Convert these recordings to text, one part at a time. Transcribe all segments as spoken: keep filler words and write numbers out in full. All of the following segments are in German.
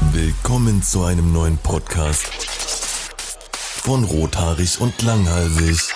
Willkommen zu einem neuen Podcast von Rothaarig und Langhalsig.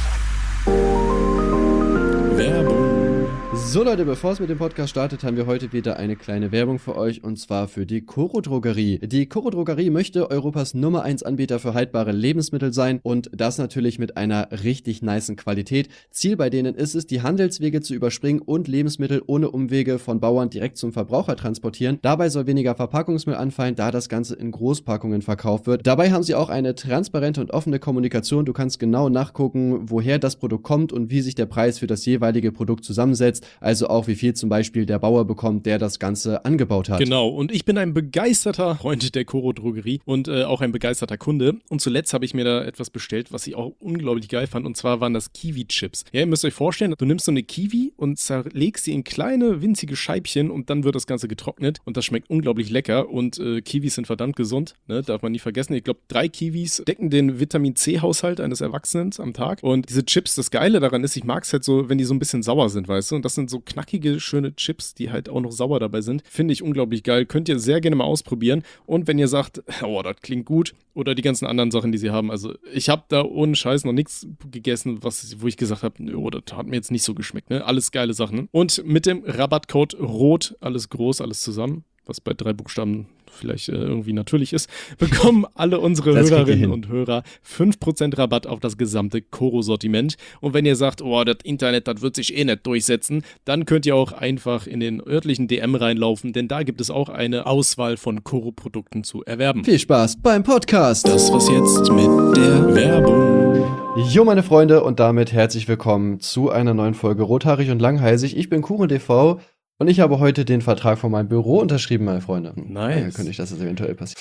So Leute, bevor es mit dem Podcast startet, haben wir heute wieder eine kleine Werbung für euch und zwar für die Coro Drogerie. Die Coro Drogerie möchte Europas Nummer eins Anbieter für haltbare Lebensmittel sein und das natürlich mit einer richtig nicen Qualität. Ziel bei denen ist es, die Handelswege zu überspringen und Lebensmittel ohne Umwege von Bauern direkt zum Verbraucher transportieren. Dabei soll weniger Verpackungsmüll anfallen, da das Ganze in Großpackungen verkauft wird. Dabei haben sie auch eine transparente und offene Kommunikation. Du kannst genau nachgucken, woher das Produkt kommt und wie sich der Preis für das jeweilige Produkt zusammensetzt. Also auch wie viel zum Beispiel der Bauer bekommt, der das Ganze angebaut hat. Genau, und ich bin ein begeisterter Freund der Coro Drogerie und äh, auch ein begeisterter Kunde. Und zuletzt habe ich mir da etwas bestellt, was ich auch unglaublich geil fand. Und zwar waren das Kiwi-Chips. Ja, ihr müsst euch vorstellen, du nimmst so eine Kiwi und zerlegst sie in kleine, winzige Scheibchen und dann wird das Ganze getrocknet. Und das schmeckt unglaublich lecker. Und äh, Kiwis sind verdammt gesund, ne? Darf man nie vergessen. Ich glaube, drei Kiwis decken den Vitamin-C-Haushalt eines Erwachsenen am Tag. Und diese Chips, das Geile daran ist, ich mag es halt so, wenn die so ein bisschen sauer sind, weißt du? Und das sind so knackige, schöne Chips, die halt auch noch sauer dabei sind. Finde ich unglaublich geil. Könnt ihr sehr gerne mal ausprobieren. Und wenn ihr sagt, oh, das klingt gut, oder die ganzen anderen Sachen, die sie haben. Also ich habe da ohne Scheiß noch nichts gegessen, was, wo ich gesagt habe, oh, das hat mir jetzt nicht so geschmeckt. Ne? Alles geile Sachen. Und mit dem Rabattcode ROT, alles groß, alles zusammen, was bei drei Buchstaben vielleicht äh, irgendwie natürlich ist, bekommen alle unsere Das Hörerinnen und Hörer fünf Prozent Rabatt auf das gesamte Coro-Sortiment. Und wenn ihr sagt, oh, das Internet, das wird sich eh nicht durchsetzen, dann könnt ihr auch einfach in den örtlichen D M reinlaufen, denn da gibt es auch eine Auswahl von Coro-Produkten zu erwerben. Viel Spaß beim Podcast. Das war's jetzt mit der Werbung. Jo meine Freunde und damit herzlich willkommen zu einer neuen Folge Rothaarig und Langhalsig. Ich bin KurenTV. Und ich habe heute den Vertrag von meinem Büro unterschrieben, meine Freunde. Nice. Ja, könnte ich, dass das eventuell passiert.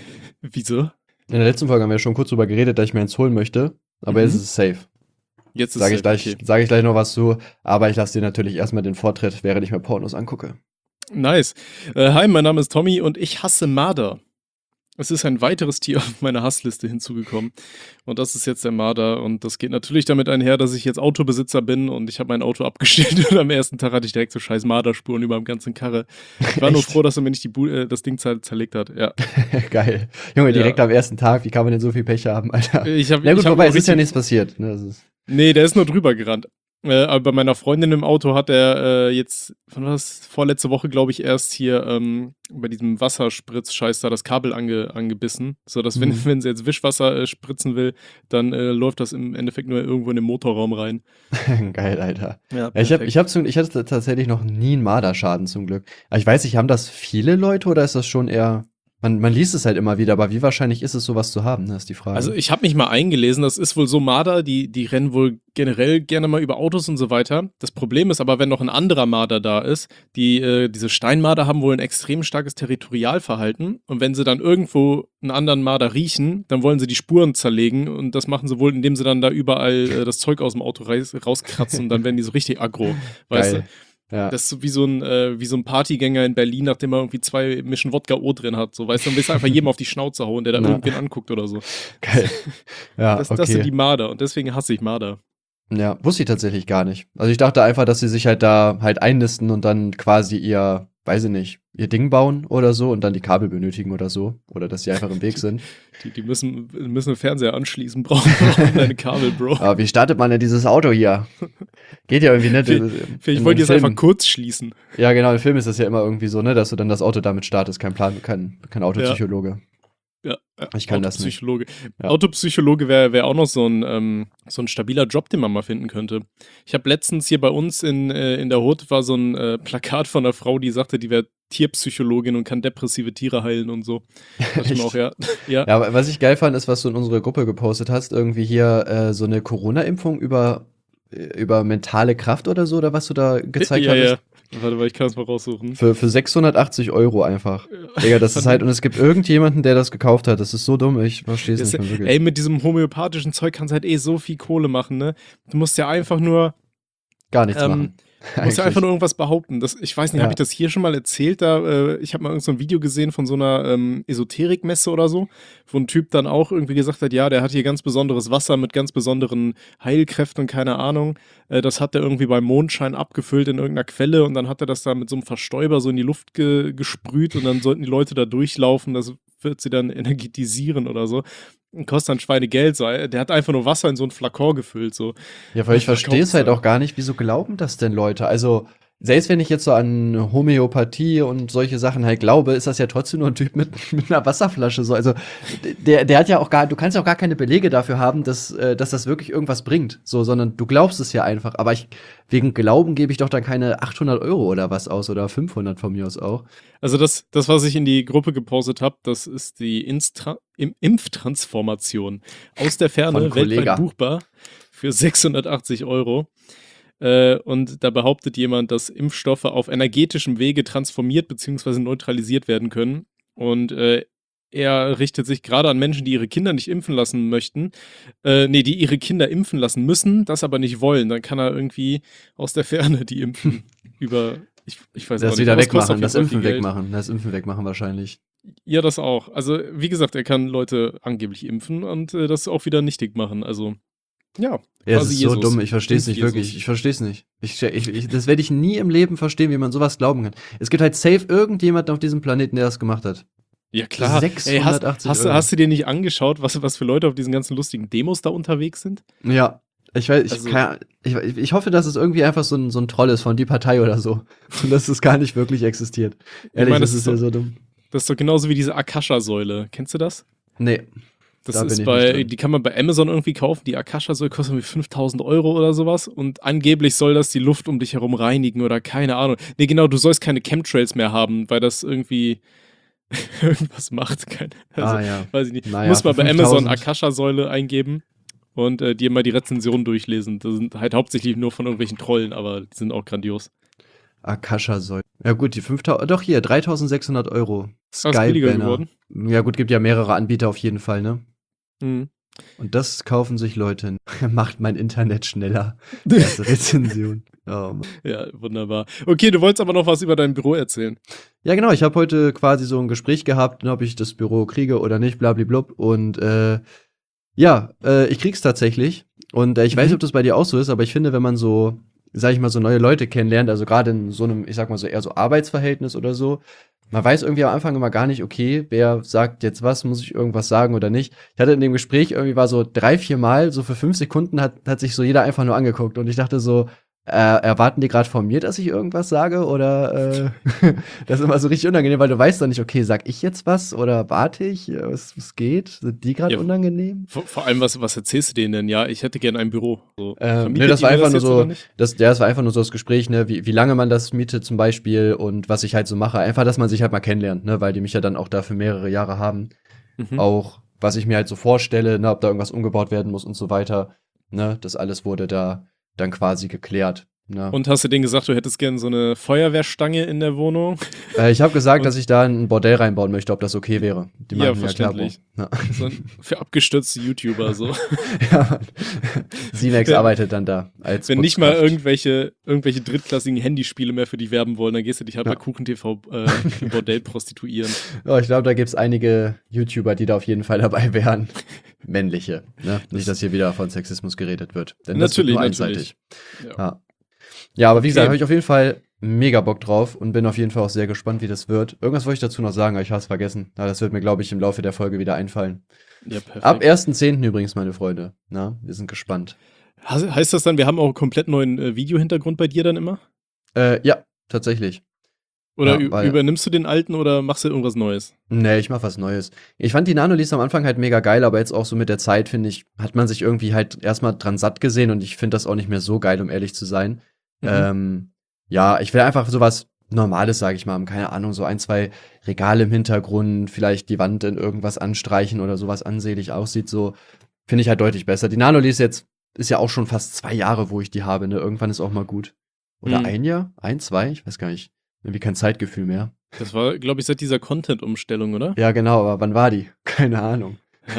Wieso? In der letzten Folge haben wir schon kurz drüber geredet, dass ich mir eins holen möchte. Aber Mhm. jetzt ist es safe. Jetzt ist Sage ich, es gleich- okay. sag ich gleich noch was zu. Aber ich lasse dir natürlich erstmal den Vortritt, während ich mir Pornos angucke. Nice. Äh, hi, mein Name ist Tommy und ich hasse Marder. Es ist ein weiteres Tier auf meiner Hassliste hinzugekommen. Und das ist jetzt der Marder. Und das geht natürlich damit einher, dass ich jetzt Autobesitzer bin und ich habe mein Auto abgestellt und am ersten Tag hatte ich direkt so scheiß Marderspuren über dem ganzen Karre. Ich war nur Echt? froh, dass er mir nicht die Bu- äh, das Ding zer zerlegt hat. Ja. Geil. Junge, direkt Ja. am ersten Tag, wie kann man denn so viel Pech haben, Alter? Ich hab, Na gut, ich hab wobei, auch es ist ja richtig- nichts passiert. Ne? Das ist Nee, der ist nur drüber gerannt. Äh, aber bei meiner Freundin im Auto hat er äh, jetzt, wann war das? Vorletzte Woche, glaube ich, erst hier ähm, bei diesem Wasserspritz-Scheiß da das Kabel ange angebissen. So dass, wenn, Mhm. wenn sie jetzt Wischwasser äh, spritzen will, dann äh, läuft das im Endeffekt nur irgendwo in den Motorraum rein. geil, Alter. Ja, Ja, ich, hab, ich, hab zum, ich hatte tatsächlich noch nie einen Marderschaden zum Glück. Aber ich weiß nicht, haben das viele Leute oder ist das schon eher. Man, man liest es halt immer wieder, aber wie wahrscheinlich ist es, sowas zu haben, ne, ist die Frage. Also ich habe mich mal eingelesen, das ist wohl so Marder, die, die rennen wohl generell gerne mal über Autos und so weiter. Das Problem ist aber, wenn noch ein anderer Marder da ist, die, äh, diese Steinmarder haben wohl ein extrem starkes Territorialverhalten und wenn sie dann irgendwo einen anderen Marder riechen, dann wollen sie die Spuren zerlegen und das machen sie wohl, indem sie dann da überall äh, das Zeug aus dem Auto reis- rauskratzen und dann werden die so richtig aggro, weißt Geil. du? Ja. Das ist so wie so ein, äh, wie so ein Partygänger in Berlin, nachdem er irgendwie zwei Mischen Wodka O drin hat. So, weißt du, dann willst du einfach jedem auf die Schnauze hauen, der da Ja. irgendwen anguckt oder so. Geil. Ja, Das, okay. das sind die Marder und deswegen hasse ich Marder. Ja, wusste ich tatsächlich gar nicht. Also ich dachte einfach, dass sie sich halt da halt einnisten und dann quasi ihr, weiß ich nicht, ihr Ding bauen oder so und dann die Kabel benötigen oder so. Oder dass sie einfach im Weg sind. Die, die müssen, müssen einen Fernseher anschließen, brauchen, brauchen deine Kabel, Bro. Aber wie startet man denn dieses Auto hier? Geht ja irgendwie nicht. Vielleicht In wollte den ich jetzt einfach Filmen- kurz schließen. Ja, genau, im Film ist das ja immer irgendwie so, ne, dass du dann das Auto damit startest. Kein Plan, kein, kein Autopsychologe. Ja, ja. Ich kann das nicht. Autopsychologe. Ja. Autopsychologe wäre wär auch noch so ein, ähm, so ein stabiler Job, den man mal finden könnte. Ich habe letztens hier bei uns in, äh, in der Hood war so ein äh, Plakat von einer Frau, die sagte, die wäre Tierpsychologin und kann depressive Tiere heilen und so. Dachte ich mir Echt? auch, ja. ja. Ja, aber was ich geil fand, ist, was du in unsere Gruppe gepostet hast, irgendwie hier äh, so eine Corona-Impfung über, äh, über mentale Kraft oder so, oder was du da gezeigt ja, hattest. ja. Warte mal, ich kann es mal raussuchen. Für, für sechshundertachtzig Euro einfach. Digga, das ist halt, und es gibt irgendjemanden, der das gekauft hat. Das ist so dumm, ich verstehe es Das, nicht mehr wirklich. ey, mit diesem homöopathischen Zeug kannst du halt eh so viel Kohle machen, ne? Du musst ja einfach nur Gar nichts ähm, machen. Du musst ja einfach nur irgendwas behaupten. Das, ich weiß nicht, Ja. habe ich das hier schon mal erzählt? Da, äh, ich habe mal irgend so ein Video gesehen von so einer ähm, Esoterikmesse oder so, wo ein Typ dann auch irgendwie gesagt hat, ja, der hat hier ganz besonderes Wasser mit ganz besonderen Heilkräften, keine Ahnung. Äh, das hat er irgendwie beim Mondschein abgefüllt in irgendeiner Quelle und dann hat er das da mit so einem Verstäuber so in die Luft ge gesprüht und dann sollten die Leute da durchlaufen, das wird sie dann energetisieren oder so. Und kostet dann Schweinegeld. So. Der hat einfach nur Wasser in so einen Flakon gefüllt. So. Ja, weil ich Verkauft's verstehe es halt dann. auch gar nicht, wieso glauben das denn Leute? Also, selbst wenn ich jetzt so an Homöopathie und solche Sachen halt glaube, ist das ja trotzdem nur ein Typ mit, mit einer Wasserflasche. So. Also, der, der hat ja auch gar, du kannst ja auch gar keine Belege dafür haben, dass, äh, dass das wirklich irgendwas bringt. So, sondern du glaubst es ja einfach. Aber ich, wegen Glauben gebe ich doch dann keine achthundert Euro oder was aus oder fünfhundert von mir aus auch. Also das, das, was ich in die Gruppe gepostet habe, das ist die Instra Im Impftransformation. Aus der Von Ferne, Kollega. weltweit buchbar für sechshundertachtzig Euro. Äh, und da behauptet jemand, dass Impfstoffe auf energetischem Wege transformiert bzw. neutralisiert werden können. Und äh, er richtet sich gerade an Menschen, die ihre Kinder nicht impfen lassen möchten. Äh, nee, die ihre Kinder impfen lassen müssen, das aber nicht wollen. Dann kann er irgendwie aus der Ferne die impfen. Über, ich, ich weiß auch Das nicht. wieder aber es kostet wegmachen, auf das jeden Fall Impfen viel Geld. wegmachen, das Impfen wegmachen wahrscheinlich. Ja, das auch. Also, wie gesagt, er kann Leute angeblich impfen und äh, das auch wieder nichtig machen. Also, ja, Ja, es quasi ist so Jesus. dumm, ich verstehe es nicht Impf-Jesus. wirklich. Ich verstehe es nicht. Ich, ich, ich, das werde ich nie im Leben verstehen, wie man sowas glauben kann. Es gibt halt safe irgendjemanden auf diesem Planeten, der das gemacht hat. Ja, klar. Ey, hast, sechshundertachtzig hast, du- Euro. hast du dir nicht angeschaut, was, was für Leute auf diesen ganzen lustigen Demos da unterwegs sind? Ja, ich weiß, ich, Also- kann, ich, ich hoffe, dass es irgendwie einfach so ein, so ein Troll ist von die Partei oder so. Und dass es gar nicht wirklich existiert. Ehrlich, meine, das das ist ist ja doch- so dumm. Das ist doch genauso wie diese Akasha-Säule. Kennst du das? Nee. Das Da bin ist ich nicht bei, drin. die kann man bei Amazon irgendwie kaufen. Die Akasha-Säule kostet irgendwie fünftausend Euro oder sowas. Und angeblich soll das die Luft um dich herum reinigen oder keine Ahnung. Nee, genau, du sollst keine Chemtrails mehr haben, weil das irgendwie irgendwas macht. Keine, also, Ah, ja. weiß ich nicht. Naja, Muss mal für bei Amazon fünftausend. Akasha-Säule eingeben und äh, dir mal die Rezensionen durchlesen. Das sind halt hauptsächlich nur von irgendwelchen Trollen, aber die sind auch grandios. Akasha soll. Ja, gut, die fünftausend. Doch, hier, dreitausendsechshundert Euro. Ah, ist billiger Sky-Banner. geworden. Ja, gut, gibt ja mehrere Anbieter auf jeden Fall, ne? Mhm. Und das kaufen sich Leute. Macht mein Internet schneller. Erste Rezension. Oh, Mann. Ja, wunderbar. Okay, du wolltest aber noch was über dein Büro erzählen. Ja, genau. Ich habe heute quasi so ein Gespräch gehabt, ob ich das Büro kriege oder nicht, blablablub. Und äh, ja, äh, ich krieg's tatsächlich. Und äh, ich weiß Mhm. nicht, ob das bei dir auch so ist, aber ich finde, wenn man so, sag ich mal, so neue Leute kennenlernt, also gerade in so einem, ich sag mal so eher so Arbeitsverhältnis oder so, man weiß irgendwie am Anfang immer gar nicht, okay, wer sagt jetzt was, muss ich irgendwas sagen oder nicht. Ich hatte in dem Gespräch irgendwie war so drei, vier Mal, so für fünf Sekunden hat, hat sich so jeder einfach nur angeguckt und ich dachte so, äh, erwarten die gerade von mir, dass ich irgendwas sage oder äh, das ist immer so richtig unangenehm, weil du weißt dann nicht, okay, sag ich jetzt was oder warte ich, was, was geht? Sind die gerade Ja. unangenehm? Vor, vor allem, was, was erzählst du denen denn? Ja, ich hätte gerne ein Büro. So, Ähm, vermietet nee, das ihr war mir einfach nur jetzt so, oder nicht? das, ja, das war einfach nur so das Gespräch, ne, wie, wie lange man das mietet zum Beispiel und was ich halt so mache. Einfach, dass man sich halt mal kennenlernt, ne, weil die mich ja dann auch da für mehrere Jahre haben. Mhm. Auch, was ich mir halt so vorstelle, ne, ob da irgendwas umgebaut werden muss und so weiter. Ne, das alles wurde da dann quasi geklärt. Ne. Und hast du denen gesagt, du hättest gerne so eine Feuerwehrstange in der Wohnung? Äh, ich habe gesagt, und- dass ich da ein Bordell reinbauen möchte, ob das okay wäre. Die Ja, meinten, klar, verständlich. Bro. Ja. So ein- für abgestürzte YouTuber so. Ja, Mann. Sinex Wenn- arbeitet dann da als Wenn nicht mal Putzkraft. irgendwelche, irgendwelche drittklassigen Handyspiele mehr für dich werben wollen, dann gehst du dich halt Ja. bei KuchenTV äh, im Bordell prostituieren. Ja, ich glaube, da gibt's einige YouTuber, die da auf jeden Fall dabei wären. Männliche. Ne? Nicht, dass hier wieder von Sexismus geredet wird. Denn das wird Natürlich, nur natürlich. einseitig. Ja. Ja. Ja, aber wie gesagt, Okay. habe ich auf jeden Fall mega Bock drauf und bin auf jeden Fall auch sehr gespannt, wie das wird. Irgendwas wollte ich dazu noch sagen, aber ich habe es vergessen. Aber das wird mir, glaube ich, im Laufe der Folge wieder einfallen. Ja, perfekt. Ab ersten zehnten übrigens, meine Freunde. Na, wir sind gespannt. He- heißt das dann, wir haben auch einen komplett neuen äh, Videohintergrund bei dir dann immer? Äh, ja, tatsächlich. Oder Ja, ü- weil- übernimmst du den alten oder machst du irgendwas Neues? Nee, ich mach was Neues. Ich fand die Nanolis am Anfang halt mega geil, aber jetzt auch so mit der Zeit, finde ich, hat man sich irgendwie halt erstmal dran satt gesehen und ich finde das auch nicht mehr so geil, um ehrlich zu sein. Mhm. Ähm, ja, ich will einfach sowas Normales, sage ich mal, haben. Keine Ahnung, so ein, zwei Regale im Hintergrund, vielleicht die Wand in irgendwas anstreichen oder sowas ansehlich aussieht, so finde ich halt deutlich besser. Die Nanolis jetzt ist ja auch schon fast zwei Jahre, wo ich die habe, ne? Irgendwann ist auch mal gut. Oder Mhm. ein Jahr? Ein, zwei? Ich weiß gar nicht. Irgendwie kein Zeitgefühl mehr. Das war, glaube ich, seit dieser Content-Umstellung, oder? Ja, genau, aber wann war die? Keine Ahnung.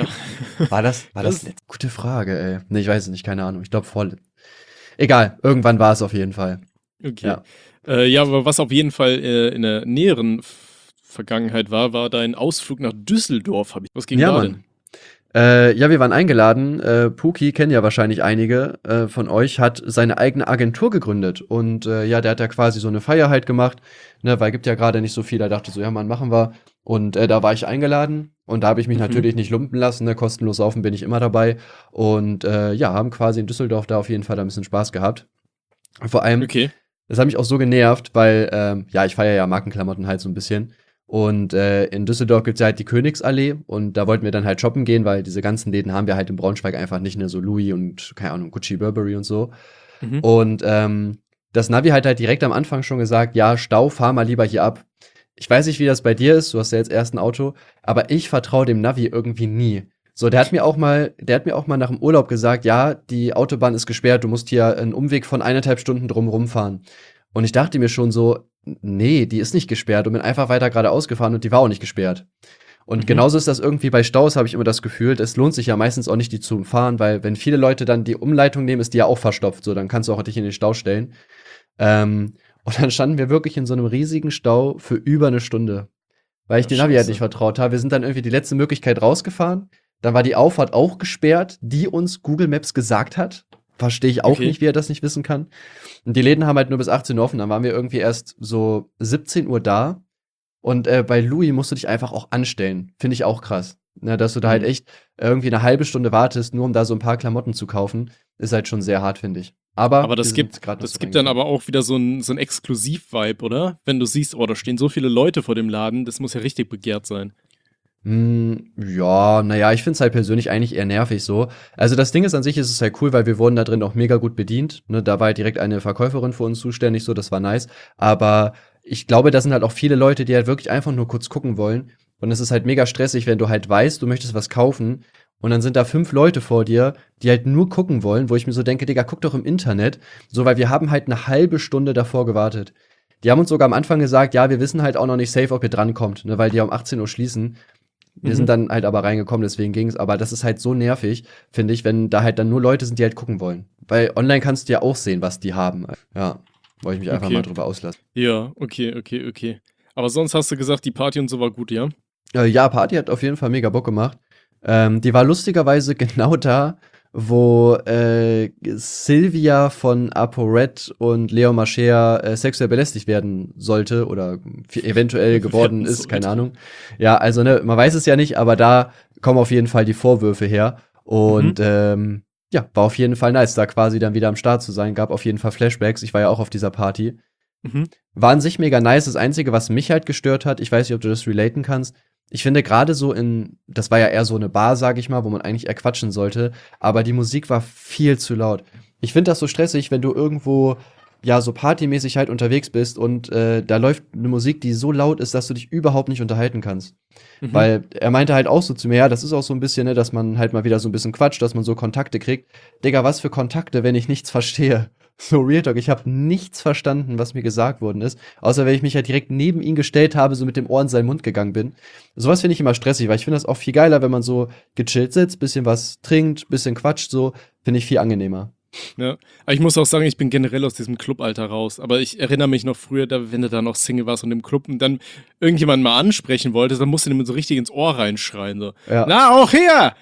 Ja. War das, war das, Das- letzt- Gute Frage, ey. Nee, ich weiß es nicht, keine Ahnung. Ich glaube voll. Egal, irgendwann war es auf jeden Fall. Okay. Ja. Äh, ja, aber was auf jeden Fall äh, in der näheren F- Vergangenheit war, war dein Ausflug nach Düsseldorf. Hab ich. Was ging Ja, da Mann. denn? Äh, ja, wir waren eingeladen. Äh, Puki, kennen ja wahrscheinlich einige äh, von euch, hat seine eigene Agentur gegründet. Und äh, ja, der hat ja quasi so eine Feier halt gemacht, ne, weil gibt ja gerade nicht so viel. Er dachte so, ja, Mann, machen wir. Und äh, da war ich eingeladen und da habe ich mich Mhm. natürlich nicht lumpen lassen. Ne? Kostenlos saufen bin ich immer dabei. Und äh, ja, haben quasi in Düsseldorf da auf jeden Fall da ein bisschen Spaß gehabt. Vor allem, Okay. das hat mich auch so genervt, weil, ähm, ja, ich feiere ja Markenklamotten halt so ein bisschen. Und äh, in Düsseldorf gibt es ja halt die Königsallee und da wollten wir dann halt shoppen gehen, weil diese ganzen Läden haben wir halt in Braunschweig einfach nicht, ne, so Louis und, keine Ahnung, Gucci, Burberry und so. Mhm. Und ähm, das Navi hat halt direkt am Anfang schon gesagt, ja, Stau, fahr mal lieber hier ab. Ich weiß nicht, wie das bei dir ist, du hast ja jetzt erst ein Auto, aber ich vertraue dem Navi irgendwie nie. So, der hat mir auch mal, der hat mir auch mal nach dem Urlaub gesagt, ja, die Autobahn ist gesperrt, du musst hier einen Umweg von eineinhalb Stunden drumherum fahren. Und ich dachte mir schon so, nee, die ist nicht gesperrt und bin einfach weiter geradeaus gefahren und die war auch nicht gesperrt. Und Mhm. genauso ist das irgendwie bei Staus, habe ich immer das Gefühl, es lohnt sich ja meistens auch nicht, die zu umfahren, weil wenn viele Leute dann die Umleitung nehmen, ist die ja auch verstopft, so, dann kannst du auch dich in den Stau stellen. Ähm, und dann standen wir wirklich in so einem riesigen Stau für über eine Stunde, weil ich Ja, den Navi halt scheiße. nicht vertraut habe. Wir sind dann irgendwie die letzte Möglichkeit rausgefahren, dann war die Auffahrt auch gesperrt, die uns Google Maps gesagt hat. Verstehe ich auch Okay. nicht, wie er das nicht wissen kann. Und die Läden haben halt nur bis achtzehn Uhr offen. Dann waren wir irgendwie erst so siebzehn Uhr da. Und äh, bei Louis musst du dich einfach auch anstellen. Finde ich auch krass. Ne, dass du da halt Mhm. echt irgendwie eine halbe Stunde wartest, nur um da so ein paar Klamotten zu kaufen, ist halt schon sehr hart, finde ich. Aber, Aber wir das sind gibt, jetzt gerade noch das so gibt dann reingekommen. aber auch wieder so ein, so ein Exklusiv-Vibe, oder? Wenn du siehst, oh, da stehen so viele Leute vor dem Laden, das muss ja richtig begehrt sein. Hm, ja, naja, ich finde es halt persönlich eigentlich eher nervig so. Also das Ding ist an sich, ist es halt cool, weil wir wurden da drin auch mega gut bedient. Ne, da war halt direkt eine Verkäuferin für uns zuständig, so, das war nice. Aber ich glaube, da sind halt auch viele Leute, die halt wirklich einfach nur kurz gucken wollen. Und es ist halt mega stressig, wenn du halt weißt, du möchtest was kaufen und dann sind da fünf Leute vor dir, die halt nur gucken wollen, wo ich mir so denke, Digga, guck doch im Internet. So, weil wir haben halt eine halbe Stunde davor gewartet. Die haben uns sogar am Anfang gesagt, ja, wir wissen halt auch noch nicht safe, ob ihr drankommt, ne, weil die um achtzehn Uhr schließen. Wir Mhm. sind dann halt aber reingekommen, deswegen ging's. Aber das ist halt so nervig, finde ich, wenn da halt dann nur Leute sind, die halt gucken wollen. Weil online kannst du ja auch sehen, was die haben. Ja, wollte ich mich einfach Okay. mal drüber auslassen. Ja, okay, okay, okay. Aber sonst hast du gesagt, die Party und so war gut, ja? Äh, ja, Party hat auf jeden Fall mega Bock gemacht. Ähm, die war lustigerweise genau da, wo äh, Sylvia von ApoRed und Leo Mascher äh, sexuell belästigt werden sollte oder f- eventuell geworden Werden ist, keine sollte. Ahnung. Ja, also ne, man weiß es ja nicht, aber da kommen auf jeden Fall die Vorwürfe her. Und ähm, ja, war auf jeden Fall nice, da quasi dann wieder am Start zu sein. Gab auf jeden Fall Flashbacks. Ich war ja auch auf dieser Party. Mhm. War an sich mega nice. Das Einzige, was mich halt gestört hat, ich weiß nicht, ob du das relaten kannst. Ich finde gerade so in, das war ja eher so eine Bar, sag ich mal, wo man eigentlich eher quatschen sollte, aber die Musik war viel zu laut. Ich finde das so stressig, wenn du irgendwo, ja, so partymäßig halt unterwegs bist und äh, da läuft eine Musik, die so laut ist, dass du dich überhaupt nicht unterhalten kannst. Mhm. Weil er meinte halt auch so zu mir, ja, das ist auch so ein bisschen, ne, dass man halt mal wieder so ein bisschen quatscht, dass man so Kontakte kriegt. Digga, was für Kontakte, wenn ich nichts verstehe? So Real Talk, ich habe nichts verstanden, was mir gesagt worden ist, außer wenn ich mich halt direkt neben ihn gestellt habe, so mit dem Ohr in seinen Mund gegangen bin. Sowas finde ich immer stressig, weil ich finde das auch viel geiler, wenn man so gechillt sitzt, bisschen was trinkt, bisschen quatscht, so, finde ich viel angenehmer. Ja, aber ich muss auch sagen, ich bin generell aus diesem Clubalter raus. Aber ich erinnere mich noch früher, da, wenn du da noch Single warst und im Club und dann irgendjemanden mal ansprechen wolltest, dann musst du dem so richtig ins Ohr reinschreien. So. Ja. Na, auch hier!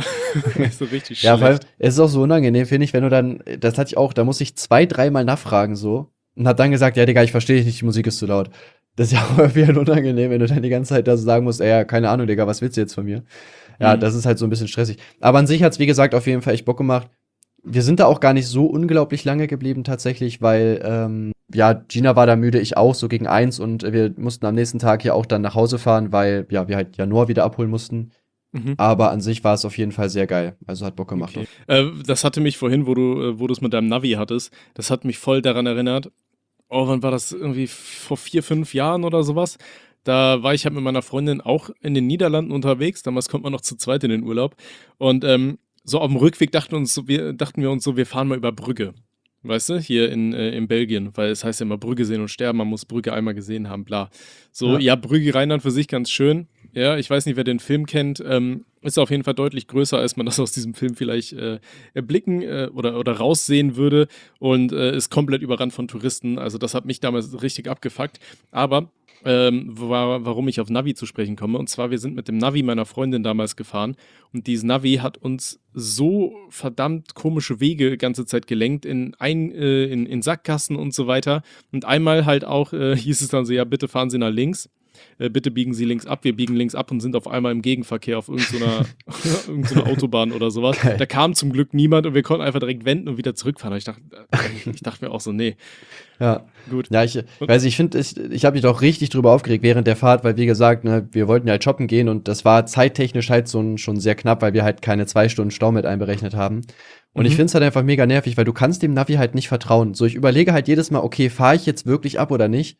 So richtig Ja, weil schlecht. es ist auch so unangenehm, finde ich, wenn du dann, das hatte ich auch, da muss ich zwei, dreimal nachfragen so und hab dann gesagt, ja, Digga, ich verstehe dich nicht, die Musik ist zu laut. Das ist ja auch irgendwie halt unangenehm, wenn du dann die ganze Zeit da so sagen musst, ey, ja, keine Ahnung, Digga, was willst du jetzt von mir? Ja, Mhm. das ist halt so ein bisschen stressig. Aber an sich hat's, wie gesagt, auf jeden Fall echt Bock gemacht. Wir sind da auch gar nicht so unglaublich lange geblieben tatsächlich, weil, ähm, ja, Gina war da müde, ich auch, so gegen eins und wir mussten am nächsten Tag ja auch dann nach Hause fahren, weil, ja, wir halt Januar wieder abholen mussten. Mhm. Aber an sich war es auf jeden Fall sehr geil. Also hat Bock gemacht. Okay. Äh, das hatte mich vorhin, wo du äh, wo du es mit deinem Navi hattest, das hat mich voll daran erinnert. Oh, wann war das? Irgendwie vor vier, fünf Jahren oder sowas. Da war ich halt mit meiner Freundin auch in den Niederlanden unterwegs. Damals kommt man noch zu zweit in den Urlaub. Und ähm, so auf dem Rückweg dachten, uns so, wir, dachten wir uns so, wir fahren mal über Brügge. Weißt du, hier in, äh, in Belgien, weil es heißt ja immer Brügge sehen und sterben, man muss Brügge einmal gesehen haben, bla. So, Ja. ja, Brügge Rheinland für sich ganz schön. Ja, ich weiß nicht, wer den Film kennt. Ähm, ist auf jeden Fall deutlich größer, als man das aus diesem Film vielleicht äh, erblicken äh, oder, oder raussehen würde. Und äh, ist komplett überrannt von Touristen. Also das hat mich damals richtig abgefuckt. Aber ähm, war, warum ich auf Navi zu sprechen komme. Und zwar, wir sind mit dem Navi meiner Freundin damals gefahren. Und dieses Navi hat uns so verdammt komische Wege die ganze Zeit gelenkt in, ein, äh, in, in Sackgassen und so weiter. Und einmal halt auch äh, hieß es dann so, ja, bitte fahren Sie nach links. Äh, bitte biegen Sie links ab. Wir biegen links ab und sind auf einmal im Gegenverkehr auf irgendeiner so irgend so Autobahn oder sowas. Geil. Da kam zum Glück niemand und wir konnten einfach direkt wenden und wieder zurückfahren. Und ich dachte, äh, ich dachte mir auch so, nee, Ja. gut. Ja, ich weiß, ich finde, ich, ich habe mich doch richtig drüber aufgeregt während der Fahrt, weil wie gesagt, ne, wir wollten ja halt shoppen gehen und das war zeittechnisch halt so ein, schon sehr knapp, weil wir halt keine zwei Stunden Stau mit einberechnet haben. Und Mhm. ich finde es halt einfach mega nervig, weil du kannst dem Navi halt nicht vertrauen. So, ich überlege halt jedes Mal, okay, fahre ich jetzt wirklich ab oder nicht?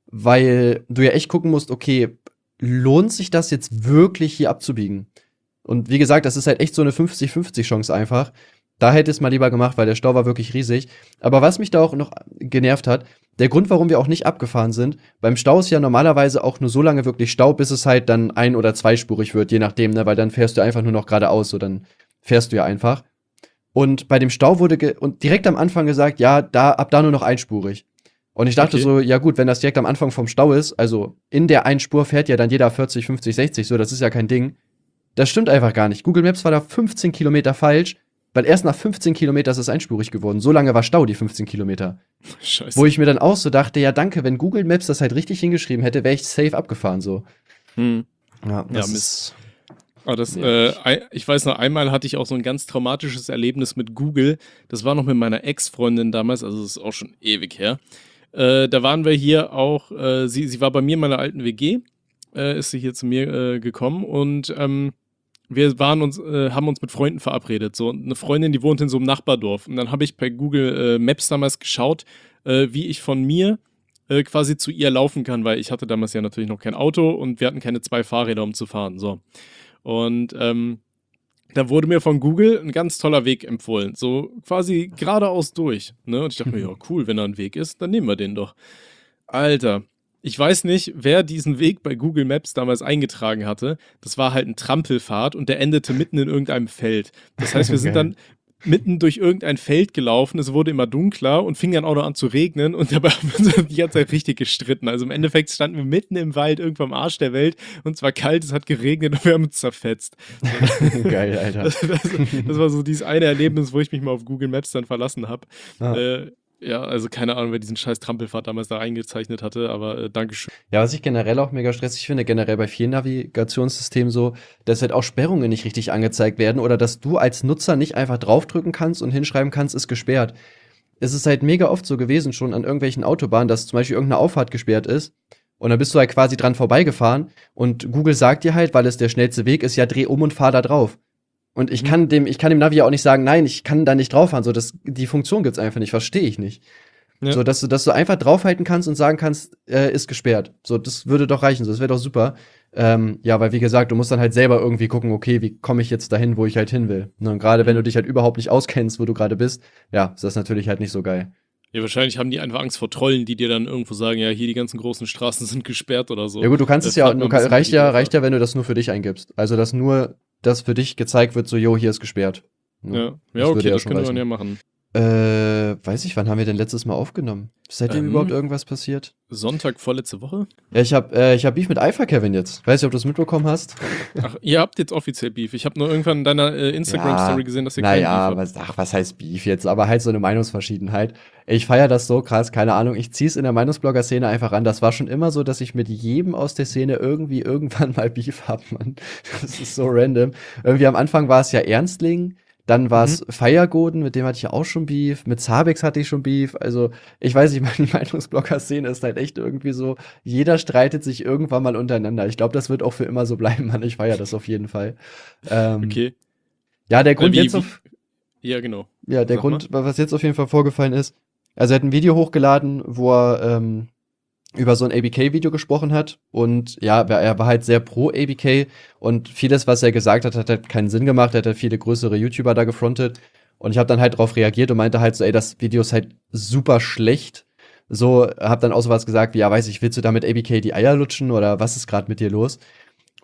Weil du ja echt gucken musst, okay, lohnt sich das jetzt wirklich hier abzubiegen? Und wie gesagt, das ist halt echt so eine fünfzig fünfzig Chance einfach. Da hätte ich es mal lieber gemacht, weil der Stau war wirklich riesig. Aber was mich da auch noch genervt hat, der Grund, warum wir auch nicht abgefahren sind, beim Stau ist ja normalerweise auch nur so lange wirklich Stau, bis es halt dann ein- oder zweispurig wird, je nachdem, ne? Weil dann fährst du einfach nur noch geradeaus, so dann fährst du ja einfach. Und bei dem Stau wurde ge und direkt am Anfang gesagt, ja, da ab da nur noch einspurig. Und ich dachte Okay. so, ja gut, wenn das direkt am Anfang vom Stau ist, also in der einen Spur fährt ja dann jeder vierzig, fünfzig, sechzig, so, das ist ja kein Ding. Das stimmt einfach gar nicht. Google Maps war da fünfzehn Kilometer falsch, weil erst nach fünfzehn Kilometern ist es einspurig geworden. So lange war Stau, die fünfzehn Kilometer. Scheiße. Wo ich mir dann auch so dachte, ja danke, wenn Google Maps das halt richtig hingeschrieben hätte, wäre ich safe abgefahren so. Hm. Ja, Ja, das Mist. ist Aber das, Ja. äh, ein- ich weiß noch, einmal hatte ich auch so ein ganz traumatisches Erlebnis mit Google. Das war noch mit meiner Ex-Freundin damals, also das ist auch schon ewig her. Äh, da waren wir hier auch, äh, sie, sie war bei mir in meiner alten W G, äh, ist sie hier zu mir äh, gekommen und ähm, wir waren uns, äh, haben uns mit Freunden verabredet. So, und eine Freundin, die wohnt in so einem Nachbardorf. Und dann habe ich bei Google äh, Maps damals geschaut, äh, wie ich von mir äh, quasi zu ihr laufen kann, weil ich hatte damals ja natürlich noch kein Auto und wir hatten keine zwei Fahrräder, um zu fahren. So. Und ähm, da wurde mir von Google ein ganz toller Weg empfohlen. So quasi geradeaus durch. Ne? Und ich dachte mir, ja, cool, wenn da ein Weg ist, dann nehmen wir den doch. Alter, ich weiß nicht, wer diesen Weg bei Google Maps damals eingetragen hatte. Das war halt ein Trampelpfad und der endete mitten in irgendeinem Feld. Das heißt, wir sind Geil. dann mitten durch irgendein Feld gelaufen, es wurde immer dunkler und fing dann auch noch an zu regnen und dabei haben wir uns die ganze Zeit richtig gestritten. Also im Endeffekt standen wir mitten im Wald, irgendwo am Arsch der Welt und es war kalt, es hat geregnet und wir haben uns zerfetzt. geil, Alter. Das, das, das war so dieses eine Erlebnis, wo ich mich mal auf Google Maps dann verlassen habe. Ja. Äh, ja, also keine Ahnung, wer diesen scheiß Trampelpfad damals da eingezeichnet hatte, aber äh, Dankeschön. Ja, was ich generell auch mega stressig finde, generell bei vielen Navigationssystemen so, dass halt auch Sperrungen nicht richtig angezeigt werden oder dass du als Nutzer nicht einfach draufdrücken kannst und hinschreiben kannst, ist gesperrt. Es ist halt mega oft so gewesen schon an irgendwelchen Autobahnen, dass zum Beispiel irgendeine Auffahrt gesperrt ist und dann bist du halt quasi dran vorbeigefahren und Google sagt dir halt, weil es der schnellste Weg ist, ja, dreh um und fahr da drauf. Und ich Mhm. kann dem, ich kann dem Navi ja auch nicht sagen, nein, ich kann da nicht drauffahren. So, das, die Funktion gibt's einfach nicht, verstehe ich nicht. Ja. So, dass du, dass du einfach draufhalten kannst und sagen kannst, äh, ist gesperrt. So, das würde doch reichen, so, das wäre doch super. Ähm, ja, weil wie gesagt, du musst dann halt selber irgendwie gucken, okay, wie komme ich jetzt dahin, wo ich halt hin will. Ne, und gerade wenn du dich halt überhaupt nicht auskennst, wo du gerade bist, ja, ist das natürlich halt nicht so geil. Ja, wahrscheinlich haben die einfach Angst vor Trollen, die dir dann irgendwo sagen, ja, hier die ganzen großen Straßen sind gesperrt oder so. Ja gut, du kannst Äh, es ja, fragt man du ein kann, bisschen reicht die ja, Dörfer. reicht ja, wenn du das nur für dich eingibst. Also, dass nur das für dich gezeigt wird, so, jo, hier ist gesperrt. Ne? Ja, Das ja okay, würde ja das schon könnte man reichen. ja machen. Äh, weiß ich, wann haben wir denn letztes Mal aufgenommen? Ist seitdem Ähm. überhaupt irgendwas passiert? Sonntag vorletzte Woche? Ja, ich hab, äh, ich hab Beef mit Alpha Kevin jetzt. Weiß nicht, ob du es mitbekommen hast. Ach, ihr habt jetzt offiziell Beef. Ich habe nur irgendwann in deiner äh, Instagram-Story gesehen, dass ihr kein Beef Naja, habt. was, ach, was heißt Beef jetzt? Aber halt so eine Meinungsverschiedenheit. Ich feiere das so krass, keine Ahnung. Ich zieh's in der Meinungsblogger-Szene einfach an. Das war schon immer so, dass ich mit jedem aus der Szene irgendwie irgendwann mal Beef hab, Mann. Das ist so random. Irgendwie am Anfang war es ja Ernstling. Dann war es Mhm. Feiergoden, mit dem hatte ich ja auch schon Beef. Mit Zabex hatte ich schon Beef. Also, ich weiß nicht, meine Meinungsblogger-Szene ist halt echt irgendwie so, jeder streitet sich irgendwann mal untereinander. Ich glaube, das wird auch für immer so bleiben, Mann. Ich feiere das auf jeden Fall. Ähm, Okay. Ja, der Grund wie- jetzt wie- auf, Ja, genau. ja, der Sag Grund, was jetzt auf jeden Fall vorgefallen ist, also er hat ein Video hochgeladen, wo er ähm, über so ein A B K-Video gesprochen hat und ja, er war halt sehr pro A B K und vieles, was er gesagt hat, hat halt keinen Sinn gemacht, er hat halt viele größere YouTuber da gefrontet und ich habe dann halt darauf reagiert und meinte halt so, ey, das Video ist halt super schlecht. So, hab dann auch sowas gesagt wie, ja, weiß ich, willst du damit A B K die Eier lutschen oder was ist gerade mit dir los?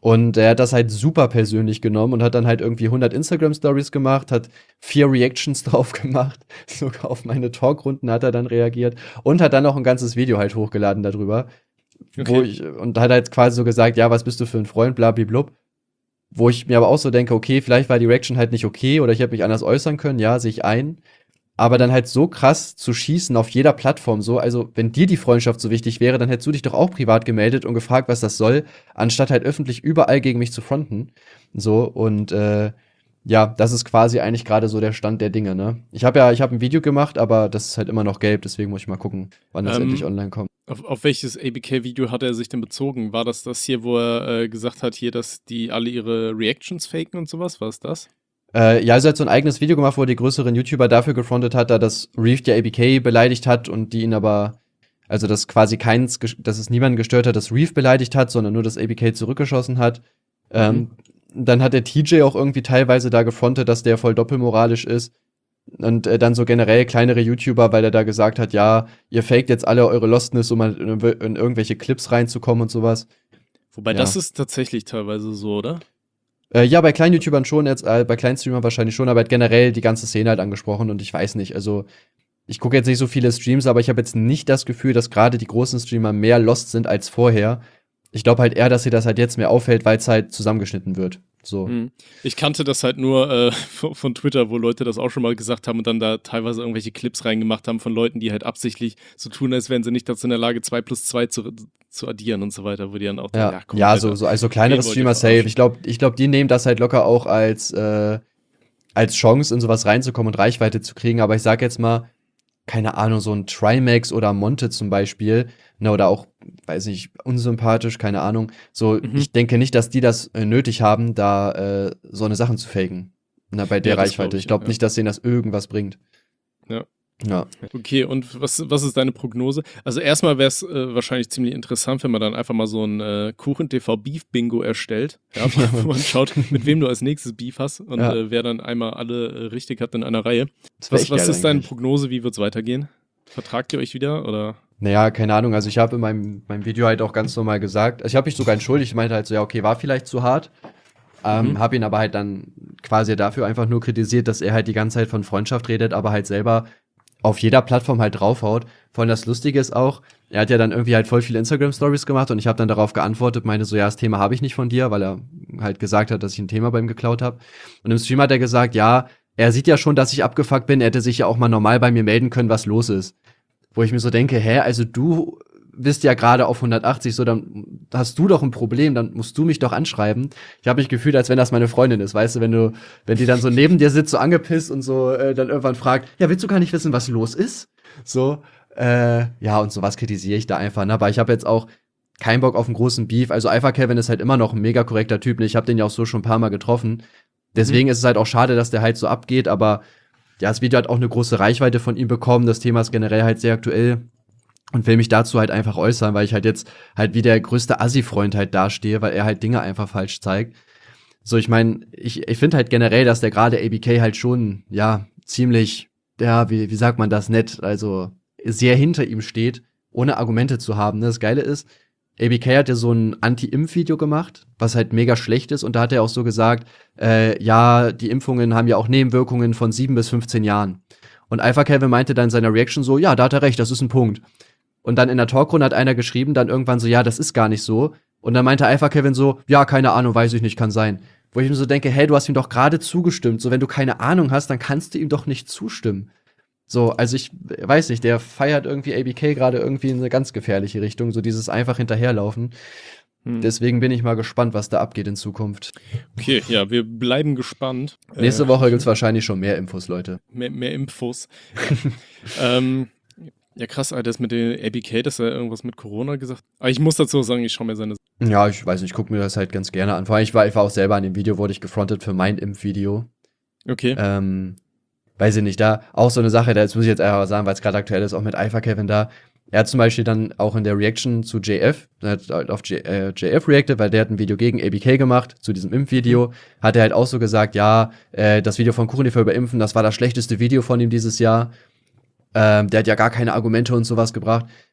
Und er hat das halt super persönlich genommen und hat dann halt irgendwie hundert Instagram-Stories gemacht, hat vier Reactions drauf gemacht, sogar auf meine Talkrunden hat er dann reagiert und hat dann noch ein ganzes Video halt hochgeladen darüber. Okay. Wo ich, und hat halt quasi so gesagt, ja, was bist du für ein Freund, blablablub. Wo ich mir aber auch so denke, okay, vielleicht war die Reaction halt nicht okay oder ich hätte mich anders äußern können, ja, sehe ich ein. Aber dann halt so krass zu schießen auf jeder Plattform so, also wenn dir die Freundschaft so wichtig wäre, dann hättest du dich doch auch privat gemeldet und gefragt, was das soll, anstatt halt öffentlich überall gegen mich zu fronten. So, und äh, ja, das ist quasi eigentlich gerade so der Stand der Dinge, ne? Ich habe ja, ich habe ein Video gemacht, aber das ist halt immer noch gelb, deswegen muss ich mal gucken, wann das Ähm, endlich online kommt. Auf, auf welches A B K-Video hat er sich denn bezogen? War das das hier, wo er äh, gesagt hat, hier, dass die alle ihre Reactions faken und sowas? War es das? Äh, ja, also er hat so ein eigenes Video gemacht, wo er die größeren YouTuber dafür gefrontet hat, da das Reef der A B K beleidigt hat und die ihn aber, also dass quasi keins, ges- dass es niemanden gestört hat, das Reef beleidigt hat, sondern nur das A B K zurückgeschossen hat. Ähm, dann hat der T J auch irgendwie teilweise da gefrontet, dass der voll doppelmoralisch ist. Und äh, dann so generell kleinere YouTuber, weil er da gesagt hat, ja, ihr faked jetzt alle eure Lostness, um mal in, in irgendwelche Clips reinzukommen und sowas. Wobei Ja. das ist tatsächlich teilweise so, oder? Äh, ja, bei kleinen YouTubern schon, jetzt, äh, bei kleinen Streamern wahrscheinlich schon, aber er hat generell die ganze Szene halt angesprochen und ich weiß nicht, also ich gucke jetzt nicht so viele Streams, aber ich habe jetzt nicht das Gefühl, dass gerade die großen Streamer mehr lost sind als vorher. Ich glaube halt eher, dass sie das halt jetzt mehr auffällt, weil es halt zusammengeschnitten wird. So. Hm. Ich kannte das halt nur äh, von, von Twitter, wo Leute das auch schon mal gesagt haben und dann da teilweise irgendwelche Clips reingemacht haben von Leuten, die halt absichtlich so tun, als wären sie nicht dazu in der Lage, zwei plus zwei zu, zu addieren und so weiter, wo die dann auch Ja, dann, komm, ja Alter. so, so, also kleinere Den wollt ihr Streamer safe. verarschen. Ich glaube, ich glaub, die nehmen das halt locker auch als, äh, als Chance, in sowas reinzukommen und Reichweite zu kriegen. Aber ich sag jetzt mal, keine Ahnung, so ein Trimax oder Monte zum Beispiel, ne, oder auch, weiß nicht, unsympathisch, keine Ahnung. So, Mhm. ich denke nicht, dass die das äh, nötig haben, da äh, so eine Sachen zu faken. Na, bei der Ja, das Reichweite. glaub ich, Ich glaube ja. nicht, dass denen das irgendwas bringt. Ja. Ja. Okay, und was, was ist deine Prognose? Also erstmal wäre es äh, wahrscheinlich ziemlich interessant, wenn man dann einfach mal so ein äh, Kuchen-T V-Beef-Bingo erstellt, ja, wo man schaut, mit wem du als nächstes Beef hast und Ja. äh, wer dann einmal alle äh, richtig hat in einer Reihe. Das wär Was, echt was geil ist deine eigentlich. Prognose? Wie wird es weitergehen? Vertragt ihr euch wieder oder? Naja, keine Ahnung. Also ich habe in meinem, meinem Video halt auch ganz normal gesagt, also ich habe mich sogar entschuldigt. Ich meinte halt so, ja, okay, war vielleicht zu hart. Ähm, Mhm. Habe ihn aber halt dann quasi dafür einfach nur kritisiert, dass er halt die ganze Zeit von Freundschaft redet, aber halt selber auf jeder Plattform halt draufhaut. Vor allem das Lustige ist auch, er hat ja dann irgendwie halt voll viele Instagram-Stories gemacht und ich habe dann darauf geantwortet, meinte so, ja, das Thema habe ich nicht von dir, weil er halt gesagt hat, dass ich ein Thema bei ihm geklaut habe. Und im Stream hat er gesagt, ja, er sieht ja schon, dass ich abgefuckt bin, er hätte sich ja auch mal normal bei mir melden können, was los ist. Wo ich mir so denke, hä, also du bist ja gerade auf hundertachtzig, so, dann hast du doch ein Problem, dann musst du mich doch anschreiben. Ich habe mich gefühlt, als wenn das meine Freundin ist, weißt du, wenn du, wenn die dann so neben dir sitzt, so angepisst und so äh, dann irgendwann fragt, ja, willst du gar nicht wissen, was los ist? So, äh, ja, und sowas kritisiere ich da einfach, ne? Aber ich habe jetzt auch keinen Bock auf einen großen Beef. Also Alpha Kevin ist halt immer noch ein mega korrekter Typ, ne? Ich habe den ja auch so schon ein paar Mal getroffen. Deswegen ist es halt auch schade, dass der halt so abgeht, aber ja, das Video hat auch eine große Reichweite von ihm bekommen. Das Thema ist generell halt sehr aktuell. Und will mich dazu halt einfach äußern, weil ich halt jetzt halt wie der größte Assi-Freund halt dastehe, weil er halt Dinge einfach falsch zeigt. So, ich meine, ich, ich finde halt generell, dass der gerade A B K halt schon, ja, ziemlich, ja, wie, wie sagt man das nett, also sehr hinter ihm steht, ohne Argumente zu haben. Ne? Das Geile ist, A B K hat ja so ein Anti-Impf-Video gemacht, was halt mega schlecht ist. Und da hat er auch so gesagt, äh, ja, die Impfungen haben ja auch Nebenwirkungen von sieben bis fünfzehn Jahren. Und Alpha Kevin meinte dann in seiner Reaction so, ja, da hat er recht, das ist ein Punkt. Und dann in der Talkrunde hat einer geschrieben, dann irgendwann so, ja, das ist gar nicht so. Und dann meinte Alpha Kevin so, ja, keine Ahnung, weiß ich nicht, kann sein. Wo ich mir so denke, hey, du hast ihm doch gerade zugestimmt. So, wenn du keine Ahnung hast, dann kannst du ihm doch nicht zustimmen. So, also ich weiß nicht, der feiert irgendwie A B K gerade irgendwie in eine ganz gefährliche Richtung, so dieses einfach hinterherlaufen. Hm. Deswegen bin ich mal gespannt, was da abgeht in Zukunft. Okay, ja, wir bleiben gespannt. Nächste Äh, Woche gibt's wahrscheinlich schon mehr Infos, Leute. Mehr, mehr Infos. ähm, ja, krass, Alter, das mit dem A B K, dass er irgendwas mit Corona gesagt hat. Aber ich muss dazu sagen, ich schaue mir seine. Ja, ich weiß nicht, ich gucke mir das halt ganz gerne an. Vor allem, ich war, ich war auch selber an dem Video, wurde ich gefrontet für mein Impfvideo. Okay. Ähm, weiß ich nicht, da auch so eine Sache, das muss ich jetzt einfach sagen, weil es gerade aktuell ist, auch mit Alpha Kevin da. Er hat zum Beispiel dann auch in der Reaction zu J F, er hat halt auf J, äh, J F reacted, weil der hat ein Video gegen A B K gemacht, zu diesem Impfvideo. Hat er halt auch so gesagt, ja, äh, das Video von Kuchen über Impfen, das war das schlechteste Video von ihm dieses Jahr. Ähm, der hat ja gar keine Argumente und sowas gebracht.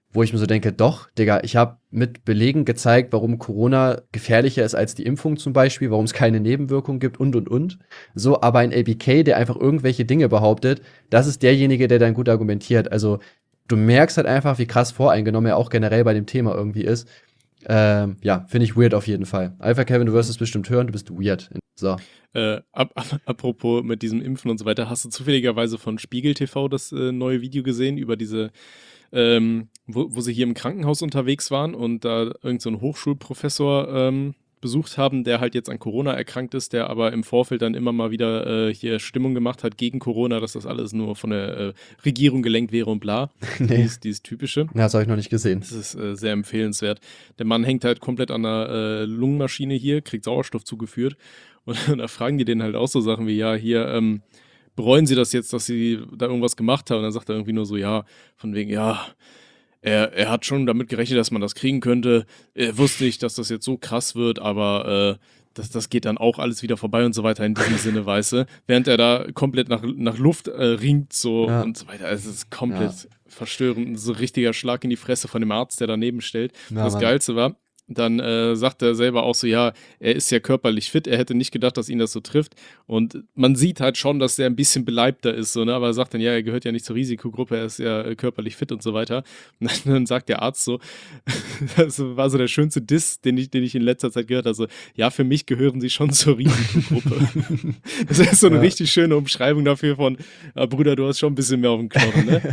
wo ich mir so denke, doch, Digga, ich habe mit Belegen gezeigt, warum Corona gefährlicher ist als die Impfung zum Beispiel, warum es keine Nebenwirkungen gibt und, und, und. So, aber ein A B K, der einfach irgendwelche Dinge behauptet, das ist derjenige, der dann gut argumentiert. Also, du merkst halt einfach, wie krass voreingenommen er auch generell bei dem Thema irgendwie ist. Ähm, ja, finde ich weird auf jeden Fall. Alpha Kevin, du wirst es bestimmt hören, du bist weird. So. Äh, ap ap apropos mit diesem Impfen und so weiter, hast du zufälligerweise von Spiegel T V das äh, neue Video gesehen über diese Ähm, wo, wo sie hier im Krankenhaus unterwegs waren und da irgend so einen Hochschulprofessor ähm, besucht haben, der halt jetzt an Corona erkrankt ist, der aber im Vorfeld dann immer mal wieder äh, hier Stimmung gemacht hat gegen Corona, dass das alles nur von der äh, Regierung gelenkt wäre und bla. Nee. Dieses, dieses Typische. Ja, das habe ich noch nicht gesehen. Das ist äh, sehr empfehlenswert. Der Mann hängt halt komplett an der äh, Lungenmaschine hier, kriegt Sauerstoff zugeführt und da fragen die den halt auch so Sachen wie, ja, hier, ähm, bereuen Sie das jetzt, dass Sie da irgendwas gemacht haben? Und dann sagt er irgendwie nur so, ja, von wegen, ja, er, er hat schon damit gerechnet, dass man das kriegen könnte. Er wusste nicht, dass das jetzt so krass wird, aber äh, das, das geht dann auch alles wieder vorbei und so weiter in diesem Sinne, weißt du? Während er da komplett nach, nach Luft äh, ringt so Ja. und so weiter. Also es ist komplett Ja. verstörend. So ein richtiger Schlag in die Fresse von dem Arzt, der daneben stellt. Ja, das Mann. Geilste war, dann äh, sagt er selber auch so, ja, er ist ja körperlich fit, er hätte nicht gedacht, dass ihn das so trifft. Und man sieht halt schon, dass er ein bisschen beleibter ist, so, ne? Aber er sagt dann, ja, er gehört ja nicht zur Risikogruppe, er ist ja äh, körperlich fit und so weiter. Und dann, dann sagt der Arzt so, das war so der schönste Diss, den ich, den ich in letzter Zeit gehört habe, so, ja, für mich gehören sie schon zur Risikogruppe. Das ist so eine Ja. richtig schöne Umschreibung dafür von, ah, Bruder, du hast schon ein bisschen mehr auf dem Knochen, ne?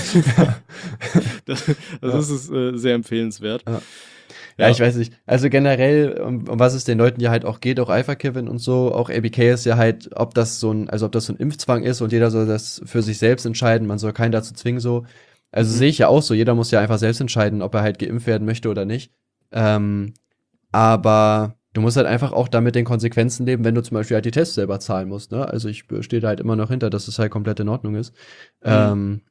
das, also das ist äh, sehr empfehlenswert. Ja. Ja, ich weiß nicht. Also generell, um, um was es den Leuten ja halt auch geht, auch Alpha Kevin und so, auch A B K ist ja halt, ob das so ein, also ob das so ein Impfzwang ist und jeder soll das für sich selbst entscheiden, man soll keinen dazu zwingen, so. Also Mhm. sehe ich ja auch so, jeder muss ja einfach selbst entscheiden, ob er halt geimpft werden möchte oder nicht. Ähm, aber du musst halt einfach auch damit den Konsequenzen leben, wenn du zum Beispiel halt die Tests selber zahlen musst, ne? Also ich stehe da halt immer noch hinter, dass es halt komplett in Ordnung ist. Mhm. Ähm,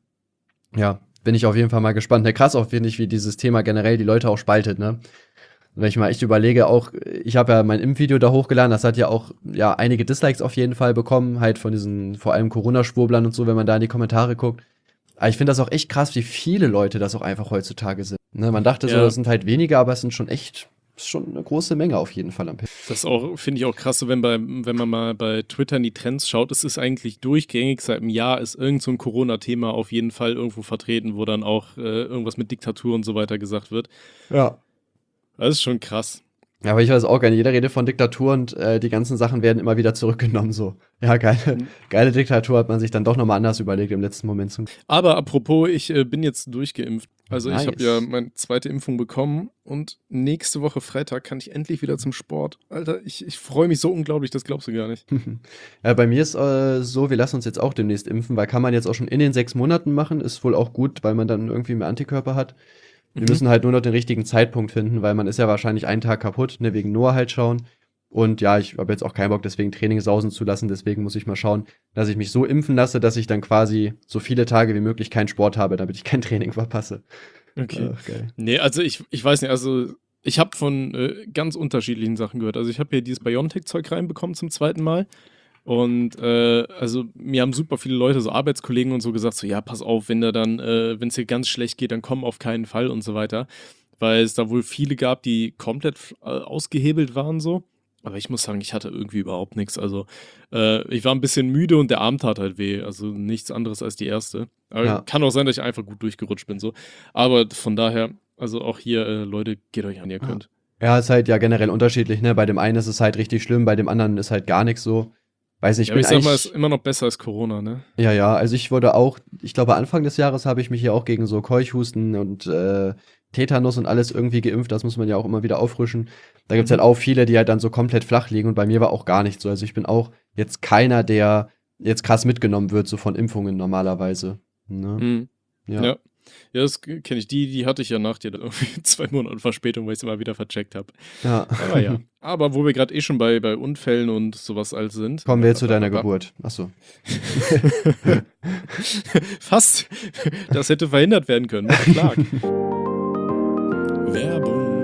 ja, bin ich auf jeden Fall mal gespannt. Ne, krass auch, finde ich, wie dieses Thema generell die Leute auch spaltet, ne? Wenn ich mal echt überlege, auch, ich habe ja mein Impfvideo da hochgeladen, das hat ja auch ja einige Dislikes auf jeden Fall bekommen, halt von diesen vor allem Corona-Schwurblern und so, wenn man da in die Kommentare guckt. Aber ich finde das auch echt krass, wie viele Leute das auch einfach heutzutage sind. Ne, man dachte so, Ja. das sind halt weniger, aber es sind schon echt, ist schon eine große Menge auf jeden Fall am P. Das auch, finde ich auch krass, so wenn, bei, wenn man mal bei Twitter in die Trends schaut, es ist eigentlich durchgängig, seit einem Jahr ist irgend so ein Corona-Thema auf jeden Fall irgendwo vertreten, wo dann auch äh, irgendwas mit Diktatur und so weiter gesagt wird. Ja. Das ist schon krass. Ja, aber ich weiß auch gar nicht, jeder redet von Diktatur und äh, die ganzen Sachen werden immer wieder zurückgenommen, so. Ja, geile, Mhm. geile Diktatur hat man sich dann doch nochmal anders überlegt im letzten Moment. Zum Aber apropos, ich äh, bin jetzt durchgeimpft. Also Nice. ich habe ja meine zweite Impfung bekommen und nächste Woche Freitag kann ich endlich wieder zum Sport. Alter, ich, ich freue mich so unglaublich, das glaubst du gar nicht. Ja, bei mir ist äh, so, wir lassen uns jetzt auch demnächst impfen, weil kann man jetzt auch schon in den sechs Monaten machen, ist wohl auch gut, weil man dann irgendwie mehr Antikörper hat. Wir Mhm. müssen halt nur noch den richtigen Zeitpunkt finden, weil man ist ja wahrscheinlich einen Tag kaputt, ne, wegen Noah halt schauen. Und ja, ich habe jetzt auch keinen Bock, deswegen Training sausen zu lassen, deswegen muss ich mal schauen, dass ich mich so impfen lasse, dass ich dann quasi so viele Tage wie möglich keinen Sport habe, damit ich kein Training verpasse. Okay. Ach, geil. Nee, also ich, ich weiß nicht, also ich habe von äh, ganz unterschiedlichen Sachen gehört. Also ich habe hier dieses BioNTech-Zeug reinbekommen zum zweiten Mal. Und äh, also mir haben super viele Leute, so Arbeitskollegen und so gesagt, so ja, pass auf, wenn da dann, äh, wenn es dir ganz schlecht geht, dann komm auf keinen Fall und so weiter. Weil es da wohl viele gab, die komplett äh, ausgehebelt waren so. Aber ich muss sagen, ich hatte irgendwie überhaupt nichts. Also äh, ich war ein bisschen müde und der Arm tat halt weh. Also nichts anderes als die erste. Aber Ja. kann auch sein, dass ich einfach gut durchgerutscht bin so. Aber von daher, also auch hier, äh, Leute, geht euch an, ihr Ja. könnt. Ja, ist halt ja generell unterschiedlich, ne? Bei dem einen ist es halt richtig schlimm, bei dem anderen ist halt gar nichts so. Weiß nicht, Ja, aber ich ich bin sag mal, es eigentlich- ist immer noch besser als Corona, ne? Ja, ja, also ich wurde auch, ich glaube Anfang des Jahres habe ich mich ja auch gegen so Keuchhusten und äh, Tetanus und alles irgendwie geimpft, das muss man ja auch immer wieder auffrischen. Da gibt's Mhm. halt auch viele, die halt dann so komplett flach liegen und bei mir war auch gar nichts so. Also ich bin auch jetzt keiner, der jetzt krass mitgenommen wird, so von Impfungen normalerweise. Ne? Mhm. Ja. Ja. Ja, das kenne ich. Die, die hatte ich ja nach dir dann irgendwie zwei Monate Verspätung, weil ich es immer wieder vercheckt habe. Ja. Aber ja. Aber wo wir gerade eh schon bei, bei Unfällen und sowas alt sind. Kommen wir jetzt zu deiner Ba- ba- Geburt. Achso. Fast. Das hätte verhindert werden können. Mit Clark. Werbung.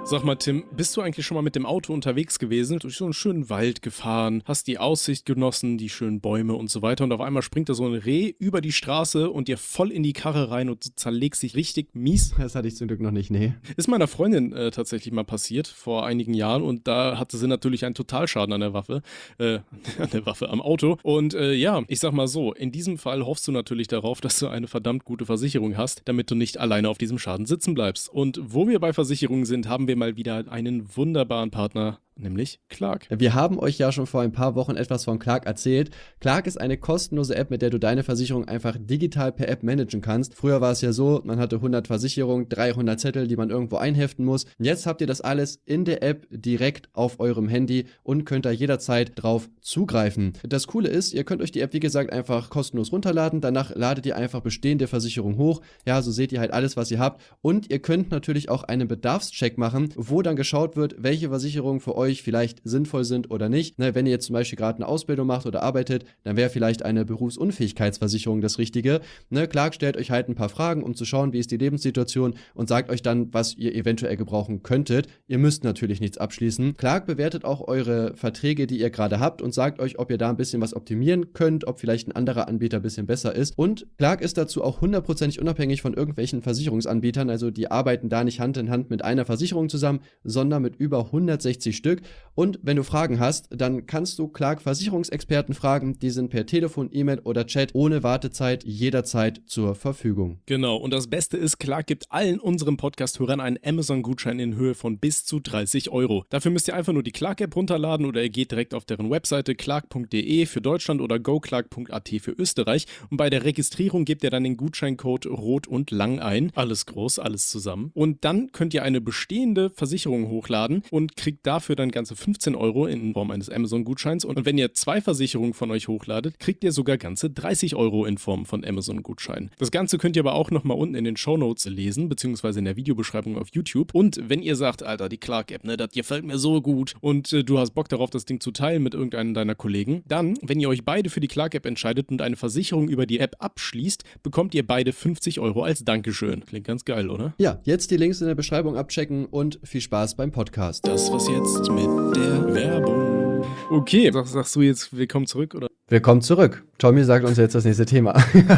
Sag mal, Tim, bist du eigentlich schon mal mit dem Auto unterwegs gewesen, durch so einen schönen Wald gefahren, hast die Aussicht genossen, die schönen Bäume und so weiter und auf einmal springt da so ein Reh über die Straße und dir voll in die Karre rein und du zerlegst dich richtig mies? Das hatte ich zum Glück noch nicht, nee. Ist meiner Freundin äh, tatsächlich mal passiert, vor einigen Jahren, und da hatte sie natürlich einen Totalschaden an der Waffe, äh, an der Waffe, am Auto. Und äh, ja, ich sag mal so, in diesem Fall hoffst du natürlich darauf, dass du eine verdammt gute Versicherung hast, damit du nicht alleine auf diesem Schaden sitzen bleibst. Und wo wir bei Versicherungen sind, haben wir mal wieder einen wunderbaren Partner, nämlich Clark. Wir haben euch ja schon vor ein paar Wochen etwas von Clark erzählt. Clark ist eine kostenlose App, mit der du deine Versicherung einfach digital per App managen kannst. Früher war es ja so, man hatte hundert Versicherungen, dreihundert Zettel, die man irgendwo einheften muss. Jetzt habt ihr das alles in der App direkt auf eurem Handy und könnt da jederzeit drauf zugreifen. Das Coole ist, ihr könnt euch die App, wie gesagt, einfach kostenlos runterladen. Danach ladet ihr einfach bestehende Versicherungen hoch. Ja, so seht ihr halt alles, was ihr habt. Und ihr könnt natürlich auch einen Bedarfscheck machen, wo dann geschaut wird, welche Versicherungen für euch vielleicht sinnvoll sind oder nicht. Ne, wenn ihr jetzt zum Beispiel gerade eine Ausbildung macht oder arbeitet, dann wäre vielleicht eine Berufsunfähigkeitsversicherung das Richtige. Ne, Clark stellt euch halt ein paar Fragen, um zu schauen, wie ist die Lebenssituation, und sagt euch dann, was ihr eventuell gebrauchen könntet. Ihr müsst natürlich nichts abschließen. Clark bewertet auch eure Verträge, die ihr gerade habt, und sagt euch, ob ihr da ein bisschen was optimieren könnt, ob vielleicht ein anderer Anbieter ein bisschen besser ist. Und Clark ist dazu auch hundertprozentig unabhängig von irgendwelchen Versicherungsanbietern. Also die arbeiten da nicht Hand in Hand mit einer Versicherung zusammen, sondern mit über hundertsechzig Stück. Und wenn du Fragen hast, dann kannst du Clark Versicherungsexperten fragen. Die sind per Telefon, E-Mail oder Chat ohne Wartezeit jederzeit zur Verfügung. Genau, und das Beste ist, Clark gibt allen unseren Podcast-Hörern einen Amazon-Gutschein in Höhe von bis zu dreißig Euro. Dafür müsst ihr einfach nur die Clark-App runterladen oder ihr geht direkt auf deren Webseite clark punkt de für Deutschland oder goclark punkt at für Österreich, und bei der Registrierung gebt ihr dann den Gutscheincode Rot und Lang ein. Alles groß, alles zusammen. Und dann könnt ihr eine bestehende Versicherung hochladen und kriegt dafür dann ganze fünfzehn Euro in Form eines Amazon-Gutscheins. Und wenn ihr zwei Versicherungen von euch hochladet, kriegt ihr sogar ganze dreißig Euro in Form von Amazon-Gutschein. Das Ganze könnt ihr aber auch nochmal unten in den Shownotes lesen, beziehungsweise in der Videobeschreibung auf YouTube. Und wenn ihr sagt, Alter, die Clark-App, ne, das gefällt mir so gut und äh, du hast Bock darauf, das Ding zu teilen mit irgendeinem deiner Kollegen, dann, wenn ihr euch beide für die Clark-App entscheidet und eine Versicherung über die App abschließt, bekommt ihr beide fünfzig Euro als Dankeschön. Klingt ganz geil, oder? Ja, jetzt die Links in der Beschreibung abchecken und viel Spaß beim Podcast. Das war's jetzt mit der Werbung. Okay, Sag, sagst du jetzt willkommen zurück, oder? Willkommen zurück. Tommy sagt uns jetzt das nächste Thema.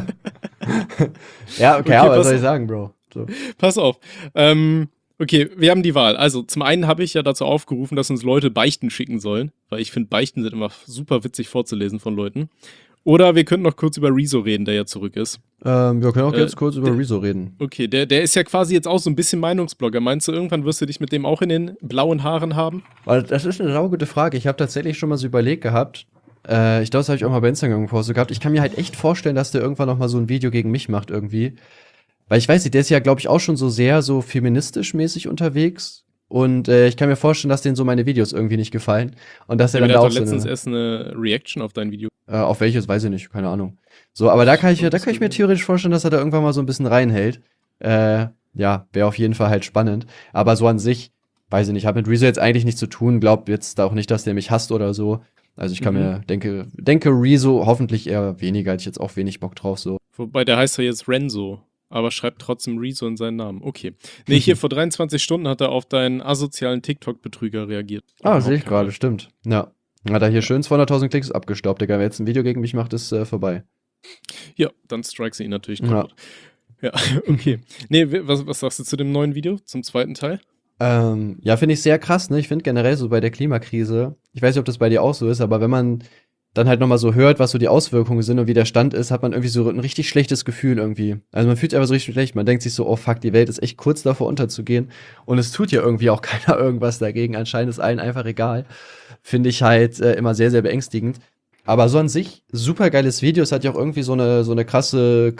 Ja, okay, Okay, aber was pass- soll ich sagen, Bro? So. Pass auf. Ähm, okay, wir haben die Wahl. Also, zum einen habe ich ja dazu aufgerufen, dass uns Leute Beichten schicken sollen, weil ich finde, Beichten sind immer super witzig vorzulesen von Leuten. Oder wir könnten noch kurz über Rezo reden, der ja zurück ist. Ähm, wir können auch Äh, jetzt kurz über der- Rezo reden. Okay, der, der ist ja quasi jetzt auch so ein bisschen Meinungsblogger. Meinst du, irgendwann wirst du dich mit dem auch in den blauen Haaren haben? Weil das ist eine saugute Frage. Ich habe tatsächlich schon mal so überlegt gehabt. Äh, ich glaube, das habe ich auch mal bei Instagram gepostet gehabt. Ich kann mir halt echt vorstellen, dass der irgendwann noch mal so ein Video gegen mich macht irgendwie. Weil ich weiß nicht, der ist ja, glaube ich, auch schon so sehr so feministisch mäßig unterwegs. Und äh, ich kann mir vorstellen, dass denen so meine Videos irgendwie nicht gefallen. Und dass er Der dann da hat auch doch so letztens eine, erst eine Reaction auf dein Video. äh, auf welches, weiß ich nicht, keine Ahnung. So, aber da kann ich, da kann ich mir theoretisch vorstellen, dass er da irgendwann mal so ein bisschen reinhält. Äh, ja, wäre auf jeden Fall halt spannend. Aber so an sich, weiß ich nicht, habe mit Rezo jetzt eigentlich nichts zu tun. Glaub jetzt auch nicht, dass der mich hasst oder so. Also ich kann Mhm. mir, denke, denke Rezo hoffentlich eher weniger. Hätte ich jetzt auch wenig Bock drauf, so. Wobei, der heißt ja jetzt Renzo, aber schreibt trotzdem Rezo in seinen Namen. Okay. Nee, hier vor dreiundzwanzig Stunden hat er auf deinen asozialen TikTok-Betrüger reagiert. Ah, sehe ich Hauptkanal. gerade, stimmt. Ja. Hat er hier schön zweihunderttausend Klicks abgestaubt, Digga. Wer jetzt ein Video gegen mich macht, ist äh, vorbei. Ja, dann strikes ihn natürlich Ja. kaputt. Ja, okay. Nee, w- was, was sagst du zu dem neuen Video, zum zweiten Teil? Ähm, ja, finde ich sehr krass, ne? Ich finde generell so bei der Klimakrise, ich weiß nicht, ob das bei dir auch so ist, aber wenn man dann halt nochmal so hört, was so die Auswirkungen sind und wie der Stand ist, hat man irgendwie so ein richtig schlechtes Gefühl irgendwie. Also man fühlt sich einfach so richtig schlecht. Man denkt sich so, oh fuck, die Welt ist echt kurz davor unterzugehen. Und es tut ja irgendwie auch keiner irgendwas dagegen. Anscheinend ist allen einfach egal. Finde ich halt äh, immer sehr, sehr beängstigend. Aber so an sich, super geiles Video. Es hat ja auch irgendwie so eine, so eine krasse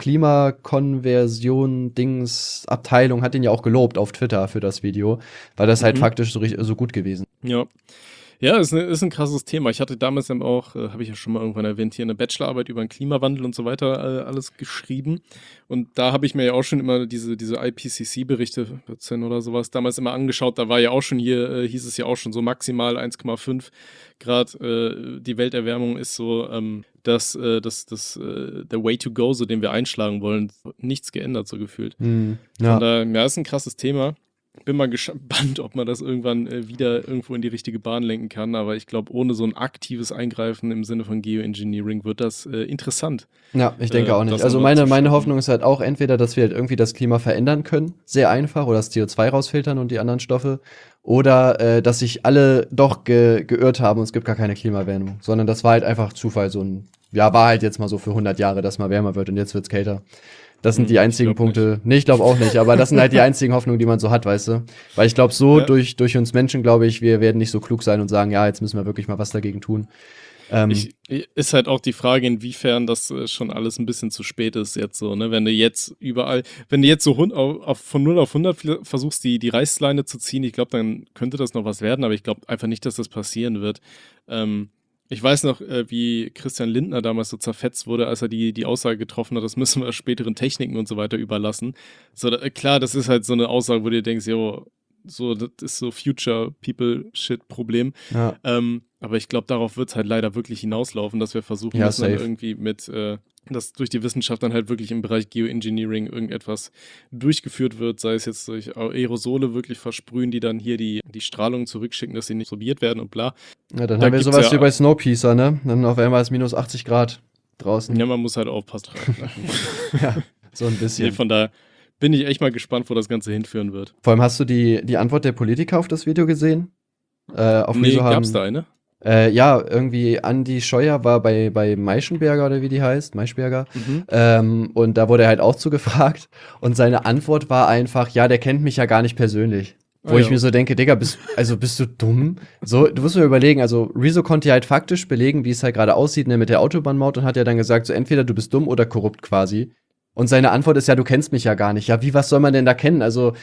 Klimakonversion-Dings-Abteilung, hat ihn ja auch gelobt auf Twitter für das Video, weil das halt Mhm. faktisch so, richtig- so gut gewesen. Ja. Ja, ist, ne, ist ein krasses Thema. Ich hatte damals dann auch, äh, habe ich ja schon mal irgendwann erwähnt, hier eine Bachelorarbeit über den Klimawandel und so weiter äh, alles geschrieben. Und da habe ich mir ja auch schon immer diese, diese I P C C-Berichte, vierzehn oder sowas, damals immer angeschaut. Da war ja auch schon hier, äh, hieß es ja auch schon so maximal eins Komma fünf Grad. Äh, die Welterwärmung ist so, ähm, dass äh, das, das, äh, der Way to go, so den wir einschlagen wollen, nichts geändert, so gefühlt. Hm, Von ja. daher, ja, ist ein krasses Thema. bin mal gespannt, ob man das irgendwann äh, wieder irgendwo in die richtige Bahn lenken kann. Aber ich glaube, ohne so ein aktives Eingreifen im Sinne von Geoengineering wird das äh, interessant. Ja, ich denke Äh, auch nicht. das Also nochmal meine, zu meine stoppen. Hoffnung ist halt auch entweder, dass wir halt irgendwie das Klima verändern können, sehr einfach, oder das C O zwei rausfiltern und die anderen Stoffe, oder äh, dass sich alle doch ge geirrt haben und es gibt gar keine Klimaerwärmung, sondern das war halt einfach Zufall, so ein, ja, war halt jetzt mal so für hundert Jahre, dass mal wärmer wird und jetzt wird's kälter. Das sind Hm, die ich einzigen glaub Punkte. Nee, ich glaube auch nicht, aber das sind halt die einzigen Hoffnungen, die man so hat, weißt du? Weil ich glaube, so Ja. durch, durch uns Menschen, glaube ich, wir werden nicht so klug sein und sagen, ja, jetzt müssen wir wirklich mal was dagegen tun. Ähm, Ich, ist halt auch die Frage, inwiefern das äh, schon alles ein bisschen zu spät ist jetzt so, ne? Wenn du jetzt überall, wenn du jetzt so hund, auf, auf, von null auf hundert fl- versuchst, die, die Reißleine zu ziehen, ich glaube, dann könnte das noch was werden, aber ich glaube einfach nicht, dass das passieren wird. Ähm, ich weiß noch, äh, wie Christian Lindner damals so zerfetzt wurde, als er die, die Aussage getroffen hat, das müssen wir späteren Techniken und so weiter überlassen. So, da, klar, das ist halt so eine Aussage, wo du dir denkst, jo, so, das ist so Future-People-Shit-Problem. ja. Ähm, aber ich glaube, darauf wird es halt leider wirklich hinauslaufen, dass wir versuchen Ja, müssen, dann safe. irgendwie mit, äh, dass durch die Wissenschaft dann halt wirklich im Bereich Geoengineering irgendetwas durchgeführt wird, sei es jetzt durch Aerosole wirklich versprühen, die dann hier die, die Strahlung zurückschicken, dass sie nicht absorbiert werden und bla. Ja, dann Da haben wir gibt's sowas ja- wie bei Snowpiercer, ne? Dann auf einmal ist minus achtzig Grad draußen. Ja, man muss halt aufpassen. Ja, so ein Nee, bisschen. von daher bin ich echt mal gespannt, wo das Ganze hinführen wird. Vor allem hast du die, die Antwort der Politiker auf das Video gesehen? Äh, auf Nee, Rezo haben, gab's da eine? Äh, ja, irgendwie Andi Scheuer war bei, bei Maischenberger oder wie die heißt, Maischberger. Mhm. Ähm, und da wurde er halt auch zugefragt. Und seine Antwort war einfach, ja, der kennt mich ja gar nicht persönlich. Wo Ah, ich ja, mir so denke, Digga, bist, also bist du dumm? So, du musst mir überlegen, also Rezo konnte ja halt faktisch belegen, wie es halt gerade aussieht, ne, mit der Autobahnmaut und hat ja dann gesagt, so entweder du bist dumm oder korrupt quasi. Und seine Antwort ist ja, du kennst mich ja gar nicht. Ja, wie, was soll man denn da kennen? Also,